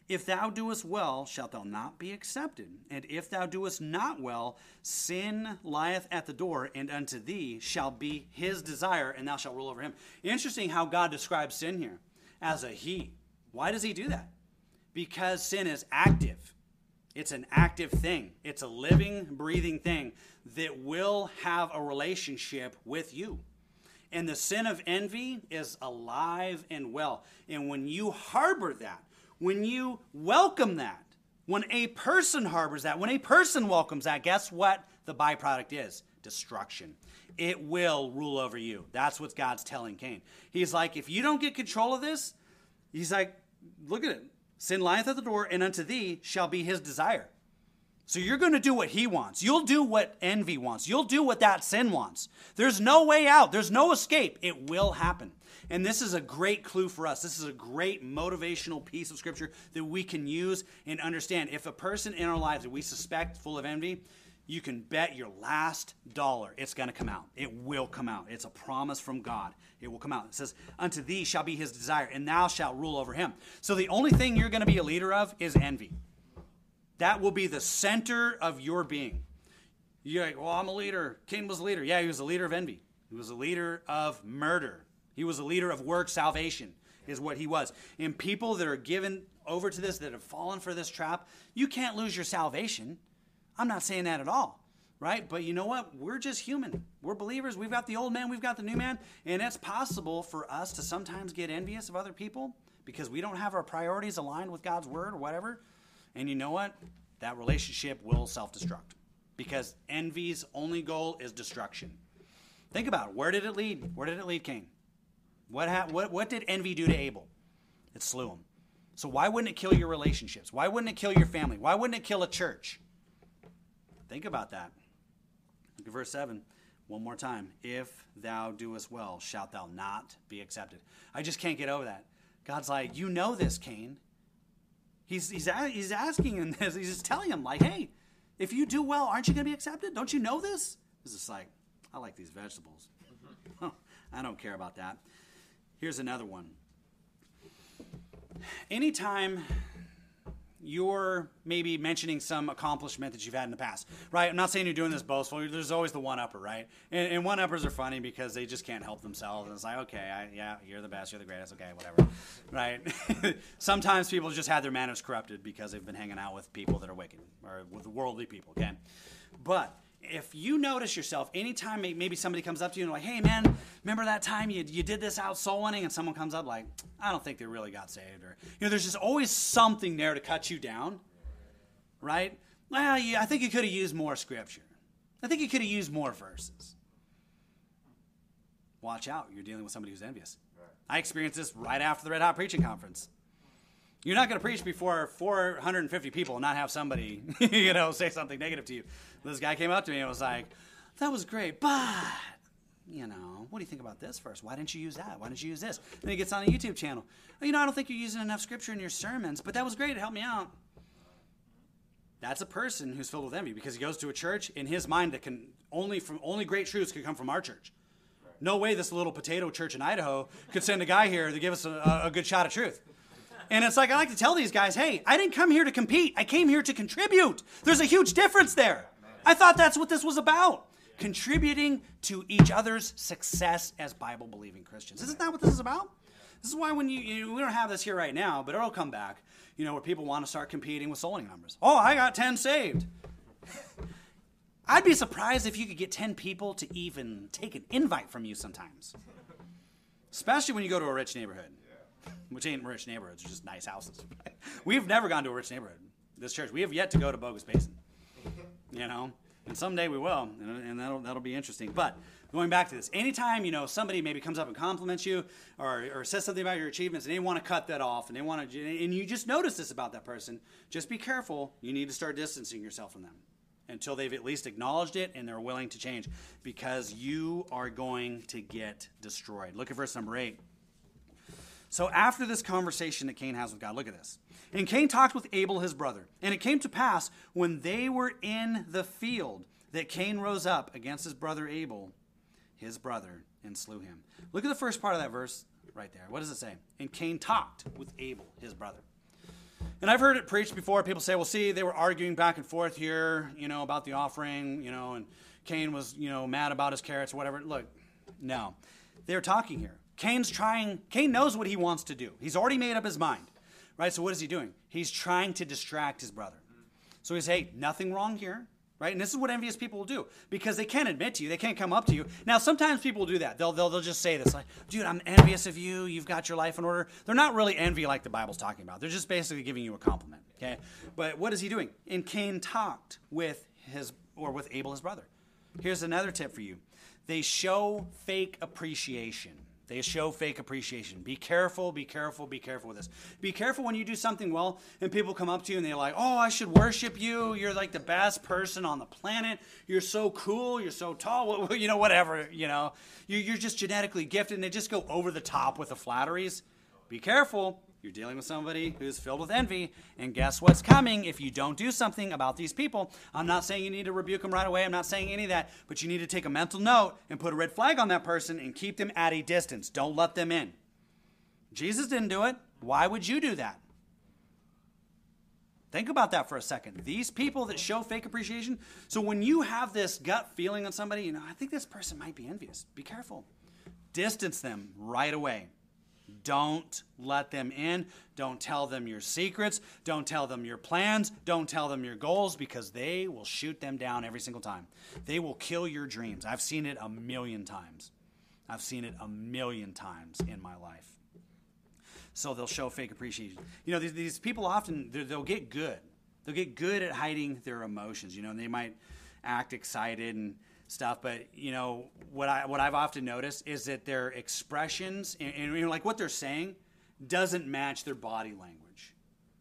If thou doest well, shalt thou not be accepted. And if thou doest not well, sin lieth at the door, and unto thee shall be his desire, and thou shalt rule over him. Interesting how God describes sin here as a he. Why does he do that? Because sin is active. It's an active thing. It's a living, breathing thing that will have a relationship with you. And the sin of envy is alive and well. And when you harbor that, when you welcome that, when a person harbors that, when a person welcomes that, guess what the byproduct is? Destruction. It will rule over you. That's what God's telling Cain. He's like, if you don't get control of this, he's like, look at it. Sin lieth at the door, and unto thee shall be his desire. So you're going to do what he wants. You'll do what envy wants. You'll do what that sin wants. There's no way out. There's no escape. It will happen. And this is a great clue for us. This is a great motivational piece of Scripture that we can use and understand. If a person in our lives that we suspect full of envy, you can bet your last dollar it's going to come out. It will come out. It's a promise from God. It will come out. It says, unto thee shall be his desire, and thou shalt rule over him. So the only thing you're going to be a leader of is envy. That will be the center of your being. You're like, well, I'm a leader. Cain was a leader. Yeah, he was a leader of envy. He was a leader of murder. He was a leader of work salvation is what he was. And people that are given over to this, that have fallen for this trap, you can't lose your salvation. I'm not saying that at all, right? But you know what? We're just human. We're believers. We've got the old man. We've got the new man. And it's possible for us to sometimes get envious of other people because we don't have our priorities aligned with God's word or whatever. And you know what? That relationship will self-destruct because envy's only goal is destruction. Think about it. Where did it lead? Where did it lead Cain? What did envy do to Abel? It slew him. So why wouldn't it kill your relationships? Why wouldn't it kill your family? Why wouldn't it kill a church? Think about that. Look at verse 7 one more time. If thou doest well, shalt thou not be accepted. I just can't get over that. God's like, you know this, Cain. He's asking him this. He's just telling him, like, hey, if you do well, aren't you going to be accepted? Don't you know this? It's just like, I like these vegetables. I don't care about that. Here's another one. Anytime you're maybe mentioning some accomplishment that you've had in the past, right? I'm not saying you're doing this boastful. There's always the one-upper, right? And one-uppers are funny because they just can't help themselves. And it's like, okay, yeah, you're the best, you're the greatest, okay, whatever, right? Sometimes people just had their manners corrupted because they've been hanging out with people that are wicked or with worldly people, okay? But if you notice yourself, anytime maybe somebody comes up to you and like, hey, man, remember that time you did this out soul winning? And someone comes up like, I don't think they really got saved. Or, there's just always something there to cut you down, right? Well, yeah, I think you could have used more scripture. I think you could have used more verses. Watch out. You're dealing with somebody who's envious. I experienced this right after the Red Hot Preaching Conference. You're not going to preach before 450 people and not have somebody, say something negative to you. This guy came up to me and was like, that was great, but, what do you think about this verse? Why didn't you use that? Why didn't you use this? Then he gets on a YouTube channel. I don't think you're using enough scripture in your sermons, but that was great. It helped me out. That's a person who's filled with envy because he goes to a church in his mind that can only great truths can come from our church. No way this little potato church in Idaho could send a guy here to give us a good shot of truth. And it's like I like to tell these guys, hey, I didn't come here to compete. I came here to contribute. There's a huge difference there. I thought that's what this was about. Contributing to each other's success as Bible-believing Christians. Isn't that what this is about? This is why when we don't have this here right now, but it'll come back, where people want to start competing with soul winning numbers. Oh, I got 10 saved. I'd be surprised if you could get 10 people to even take an invite from you sometimes. Especially when you go to a rich neighborhood. Which ain't rich neighborhoods, they're just nice houses. We've never gone to a rich neighborhood, this church. We have yet to go to Bogus Basin, and someday we will, and that'll be interesting. But going back to this, anytime, somebody maybe comes up and compliments you or says something about your achievements and they want to cut that off and you just notice this about that person, just be careful. You need to start distancing yourself from them until they've at least acknowledged it and they're willing to change because you are going to get destroyed. Look at verse number 8. So after this conversation that Cain has with God, look at this. And Cain talked with Abel, his brother. And it came to pass, when they were in the field, that Cain rose up against his brother Abel, his brother, and slew him. Look at the first part of that verse right there. What does it say? And Cain talked with Abel, his brother. And I've heard it preached before. People say, well, see, they were arguing back and forth here, about the offering, and Cain was, mad about his carrots or whatever. Look, no. They're talking here. Cain knows what he wants to do. He's already made up his mind, right? So what is he doing? He's trying to distract his brother. So he's, hey, nothing wrong here, right? And this is what envious people will do because they can't admit to you. They can't come up to you. Now, sometimes people will do that. They'll just say this, like, dude, I'm envious of you. You've got your life in order. They're not really envy like the Bible's talking about. They're just basically giving you a compliment, okay? But what is he doing? And Cain talked with Abel, his brother. Here's another tip for you. They show fake appreciation. They show fake appreciation. Be careful, be careful, be careful with this. Be careful when you do something well and people come up to you and they're like, oh, I should worship you. You're like the best person on the planet. You're so cool. You're so tall. Whatever, You're just genetically gifted, and they just go over the top with the flatteries. Be careful. You're dealing with somebody who's filled with envy, and guess what's coming if you don't do something about these people? I'm not saying you need to rebuke them right away. I'm not saying any of that, but you need to take a mental note and put a red flag on that person and keep them at a distance. Don't let them in. Jesus didn't do it. Why would you do that? Think about that for a second. These people that show fake appreciation, so when you have this gut feeling on somebody, I think this person might be envious. Be careful. Distance them right away. Don't let them in. Don't tell them your secrets. Don't tell them your plans. Don't tell them your goals, because they will shoot them down every single time. They will kill your dreams. I've seen it 1,000,000 times. I've seen it 1,000,000 times in my life. So they'll show fake appreciation. These people often, they'll get good. They'll get good at hiding their emotions, and they might act excited and stuff, but what I've often noticed is that their expressions and like what they're saying doesn't match their body language.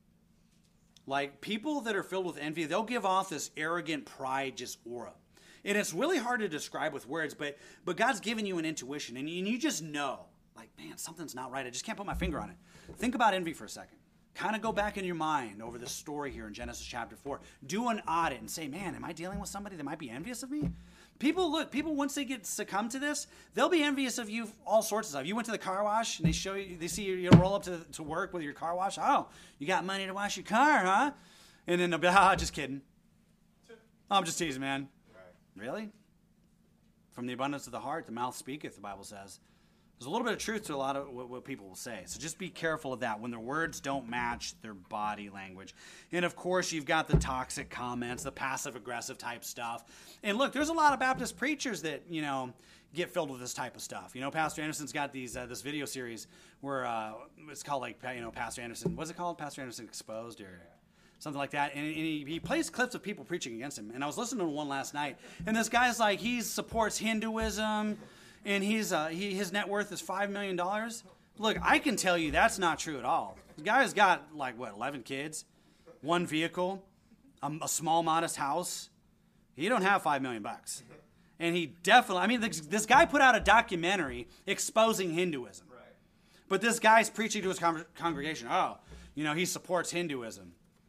Like people that are filled with envy, they'll give off this arrogant pride, just aura, and it's really hard to describe with words. But God's given you an intuition, and you just know, like, man, something's not right. I just can't put my finger on it. Think about envy for a second. Kind of go back in your mind over this story here in Genesis chapter 4. Do an audit and say, man, am I dealing with somebody that might be envious of me? People, once they get succumb to this, they'll be envious of you all sorts of stuff. You went to the car wash and they see you roll up to work with your car wash. Oh, you got money to wash your car, huh? And then they'll be, just kidding. Oh, I'm just teasing, man. Right. Really? From the abundance of the heart, the mouth speaketh, the Bible says. There's a little bit of truth to a lot of what people will say. So just be careful of that when their words don't match their body language. And, of course, you've got the toxic comments, the passive-aggressive type stuff. And, look, there's a lot of Baptist preachers that, get filled with this type of stuff. Pastor Anderson's got this video series where it's called, Pastor Anderson. What's it called? Pastor Anderson Exposed or something like that. And he plays clips of people preaching against him. And I was listening to one last night. And this guy's like, he supports Hinduism. And his net worth is $5 million. Look, I can tell you that's not true at all. The guy's got 11 kids, one vehicle, a small, modest house. He don't have $5 million. And he definitely, this guy put out a documentary exposing Hinduism. Right. But this guy's preaching to his congregation. Oh, he supports Hinduism.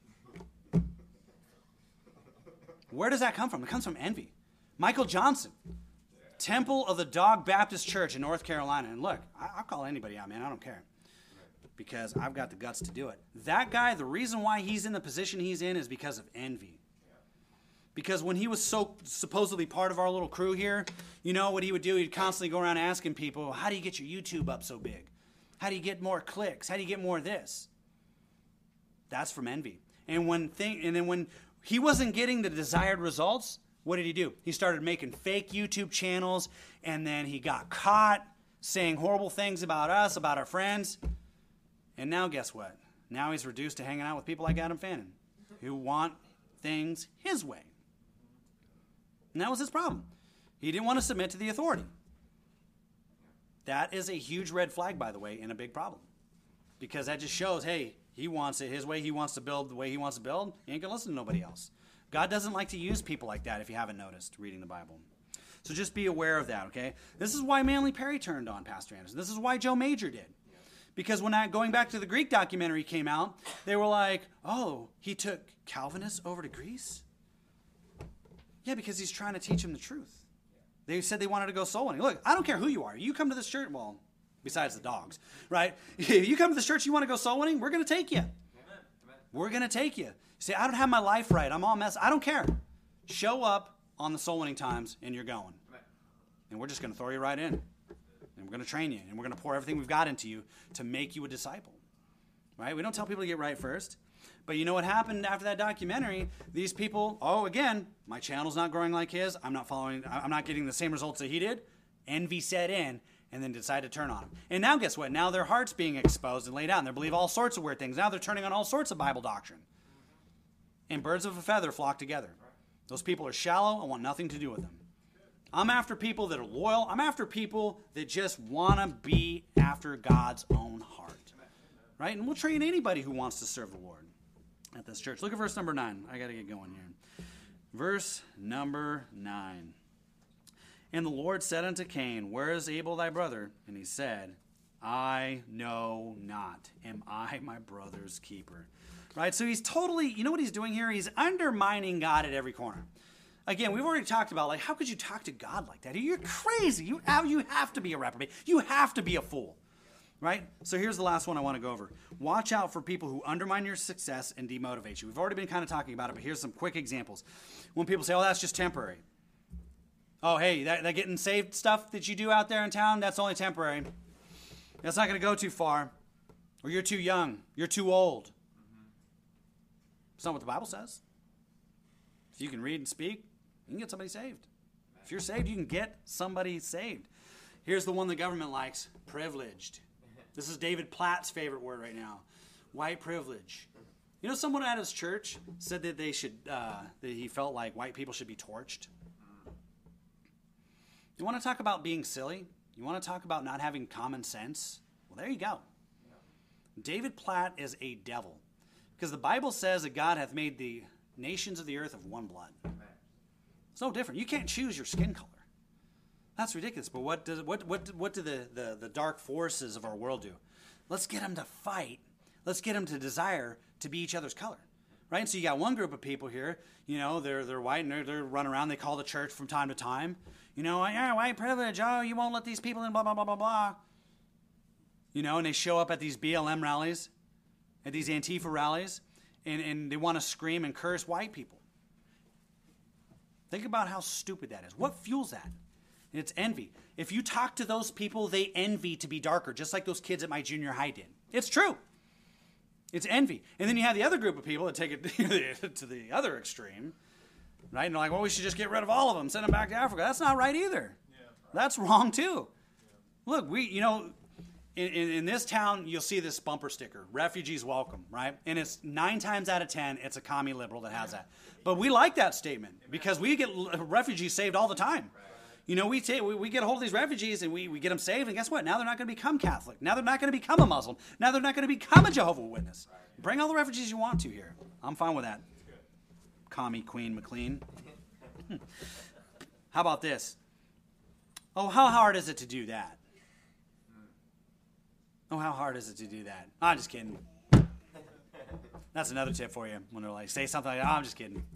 Where does that come from? It comes from envy. Michael Johnson. Temple of the Dog Baptist Church in North Carolina. And look, I'll call anybody out, man. I don't care. Because I've got the guts to do it. That guy, the reason why he's in the position he's in is because of envy. Because when he was so supposedly part of our little crew here, you know what he would do? He'd constantly go around asking people, how do you get your YouTube up so big? How do you get more clicks? How do you get more of this? That's from envy. And then when he wasn't getting the desired results, what did he do? He started making fake YouTube channels, and then he got caught saying horrible things about us, about our friends. And now guess what? Now he's reduced to hanging out with people like Adam Fannin, who want things his way. And that was his problem. He didn't want to submit to the authority. That is a huge red flag, by the way, and a big problem. Because that just shows, hey, he wants it his way. He wants to build the way he wants to build. He ain't going to listen to nobody else. God doesn't like to use people like that if you haven't noticed reading the Bible. So just be aware of that, okay? This is why Manly Perry turned on Pastor Anderson. This is why Joe Major did. Because when going back to the Greek documentary came out, they were like, oh, he took Calvinists over to Greece? Yeah, because he's trying to teach them the truth. They said they wanted to go soul winning. Look, I don't care who you are. You come to this church, well, besides the dogs, right? If you come to this church, you want to go soul winning, we're going to take you. We're going to take you. You say, I don't have my life right. I'm all messed. I don't care. Show up on the soul winning times and you're going. And we're just going to throw you right in. And we're going to train you. And we're going to pour everything we've got into you to make you a disciple. Right? We don't tell people to get right first. But you know what happened after that documentary? These people, again, my channel's not growing like his. I'm not getting the same results that he did. Envy set in and then decided to turn on him. And now guess what? Now their heart's being exposed and laid out. And they believe all sorts of weird things. Now they're turning on all sorts of Bible doctrine. And birds of a feather flock together. Those people are shallow. I want nothing to do with them. I'm after people that are loyal. I'm after people that just want to be after God's own heart. Right? And we'll train anybody who wants to serve the Lord at this church. Look at verse number 9. I got to get going here. Verse number 9. And the Lord said unto Cain, where is Abel thy brother? And he said, I know not. Am I my brother's keeper? Right? So he's totally, you know what he's doing here? He's undermining God at every corner. Again, we've already talked about, like, how could you talk to God like that? You're crazy. You have to be a reprobate. You have to be a fool. Right? So here's the last one I want to go over. Watch out for people who undermine your success and demotivate you. We've already been kind of talking about it, but here's some quick examples. When people say, that's just temporary. Oh, hey, that getting saved stuff that you do out there in town, that's only temporary. That's not going to go too far. Or you're too young. You're too old. It's not what the Bible says. If you can read and speak, you can get somebody saved. If you're saved, you can get somebody saved. Here's the one the government likes, privileged. This is David Platt's favorite word right now, white privilege. You know, someone at his church said that that he felt like white people should be torched. You want to talk about being silly? You want to talk about not having common sense? Well, there you go. David Platt is a devil. Because the Bible says that God hath made the nations of the earth of one blood. It's no different. You can't choose your skin color. That's ridiculous. But what do the dark forces of our world do? Let's get them to fight. Let's get them to desire to be each other's color. Right? And so you got one group of people here, you know, they're white and they're running around. They call the church from time to time. You know, yeah, white privilege. Oh, you won't let these people in, blah, blah, blah, blah, blah. You know, and they show up at these BLM rallies, at these Antifa rallies, and they want to scream and curse white people. Think about how stupid that is. What fuels that? And it's envy. If you talk to those people, they envy to be darker, just like those kids at my junior high did. It's true. It's envy. And then you have the other group of people that take it to the other extreme, right? And they're like, well, we should just get rid of all of them, send them back to Africa. That's not right either. Yeah. That's wrong too. Yeah. Look, in this town, you'll see this bumper sticker, refugees welcome, right? And it's 9 times out of 10, it's a commie liberal that has that. But we like that statement because we get refugees saved all the time. You know, we get a hold of these refugees and we get them saved, and guess what? Now they're not going to become Catholic. Now they're not going to become a Muslim. Now they're not going to become a Jehovah's Witness. Bring all the refugees you want to here. I'm fine with that. Commie Queen McLean. How about this? Oh, how hard is it to do that? Oh, how hard is it to do that? I'm just kidding. That's another tip for you when they're like, say something like, oh, I'm just kidding.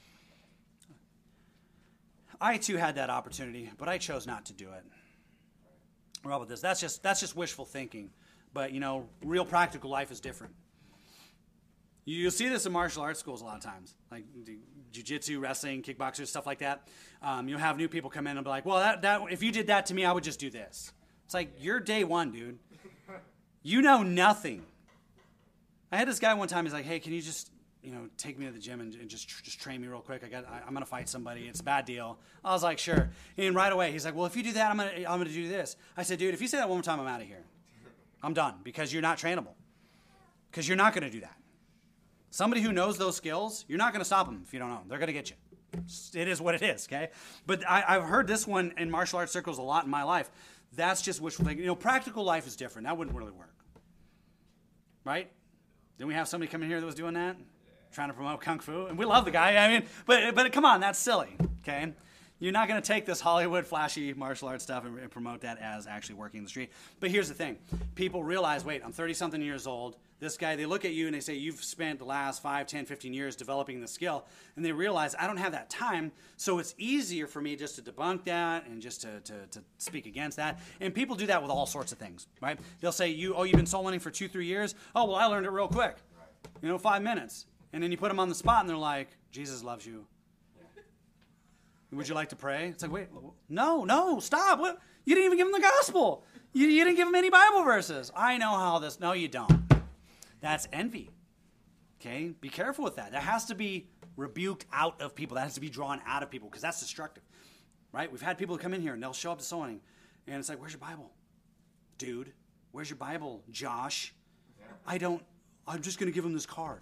I too had that opportunity, but I chose not to do it. How about this? That's just wishful thinking. But, you know, real practical life is different. You'll see this in martial arts schools a lot of times, like jiu-jitsu, wrestling, kickboxers, stuff like that. You'll have new people come in and be like, well, that if you did that to me, I would just do this. It's like, you're day one, dude. You know nothing. I had this guy one time, he's like, hey, can you just, you know, take me to the gym and just train me real quick? I'm going to fight somebody. It's a bad deal. I was like, sure. And right away, he's like, well, if you do that, I'm going to do this. I said, dude, if you say that one more time, I'm out of here. I'm done because you're not trainable. Because you're not going to do that. Somebody who knows those skills, you're not going to stop them if you don't know them. They're going to get you. It is what it is, okay? But I've heard this one in martial arts circles a lot in my life. That's just wishful thinking. You know, practical life is different. That wouldn't really work. Right? Didn't we have somebody come in here that was doing that? Trying to promote Kung Fu? And we love the guy. I mean, but come on, that's silly, okay? You're not going to take this Hollywood flashy martial arts stuff and promote that as actually working in the street. But here's the thing. People realize, wait, I'm 30-something years old. This guy, they look at you and they say, you've spent the last 5, 10, 15 years developing the skill. And they realize, I don't have that time, so it's easier for me just to debunk that and just to speak against that. And people do that with all sorts of things, right? They'll say, you've been soul winning for 2-3 years? Oh, well, I learned it real quick. 5 minutes. And then you put them on the spot and they're like, Jesus loves you. Would you like to pray? It's like, wait, no, stop. What? You didn't even give them the gospel. You didn't give them any Bible verses. I know how this. No, you don't. That's envy. Okay? Be careful with that. That has to be rebuked out of people. That has to be drawn out of people because that's destructive. Right? We've had people come in here and they'll show up to soul winning. And it's like, where's your Bible? Dude, where's your Bible, Josh? I'm just going to give him this card.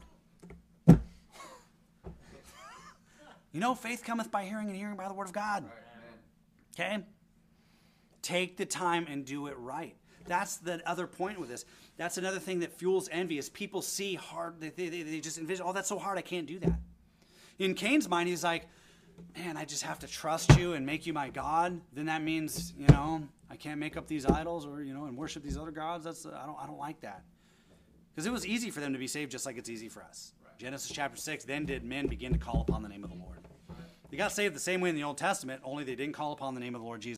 Faith cometh by hearing and hearing by the word of God. Okay? Take the time and do it right. That's the other point with this. That's another thing that fuels envy is people see hard. They just envision, oh, that's so hard, I can't do that. In Cain's mind, he's like, man, I just have to trust you and make you my God. Then that means, I can't make up these idols or, and worship these other gods. I don't like that. Because it was easy for them to be saved just like it's easy for us. Right. Genesis chapter 6, then did men begin to call upon the name of the Lord. They got saved the same way in the Old Testament, only they didn't call upon the name of the Lord Jesus.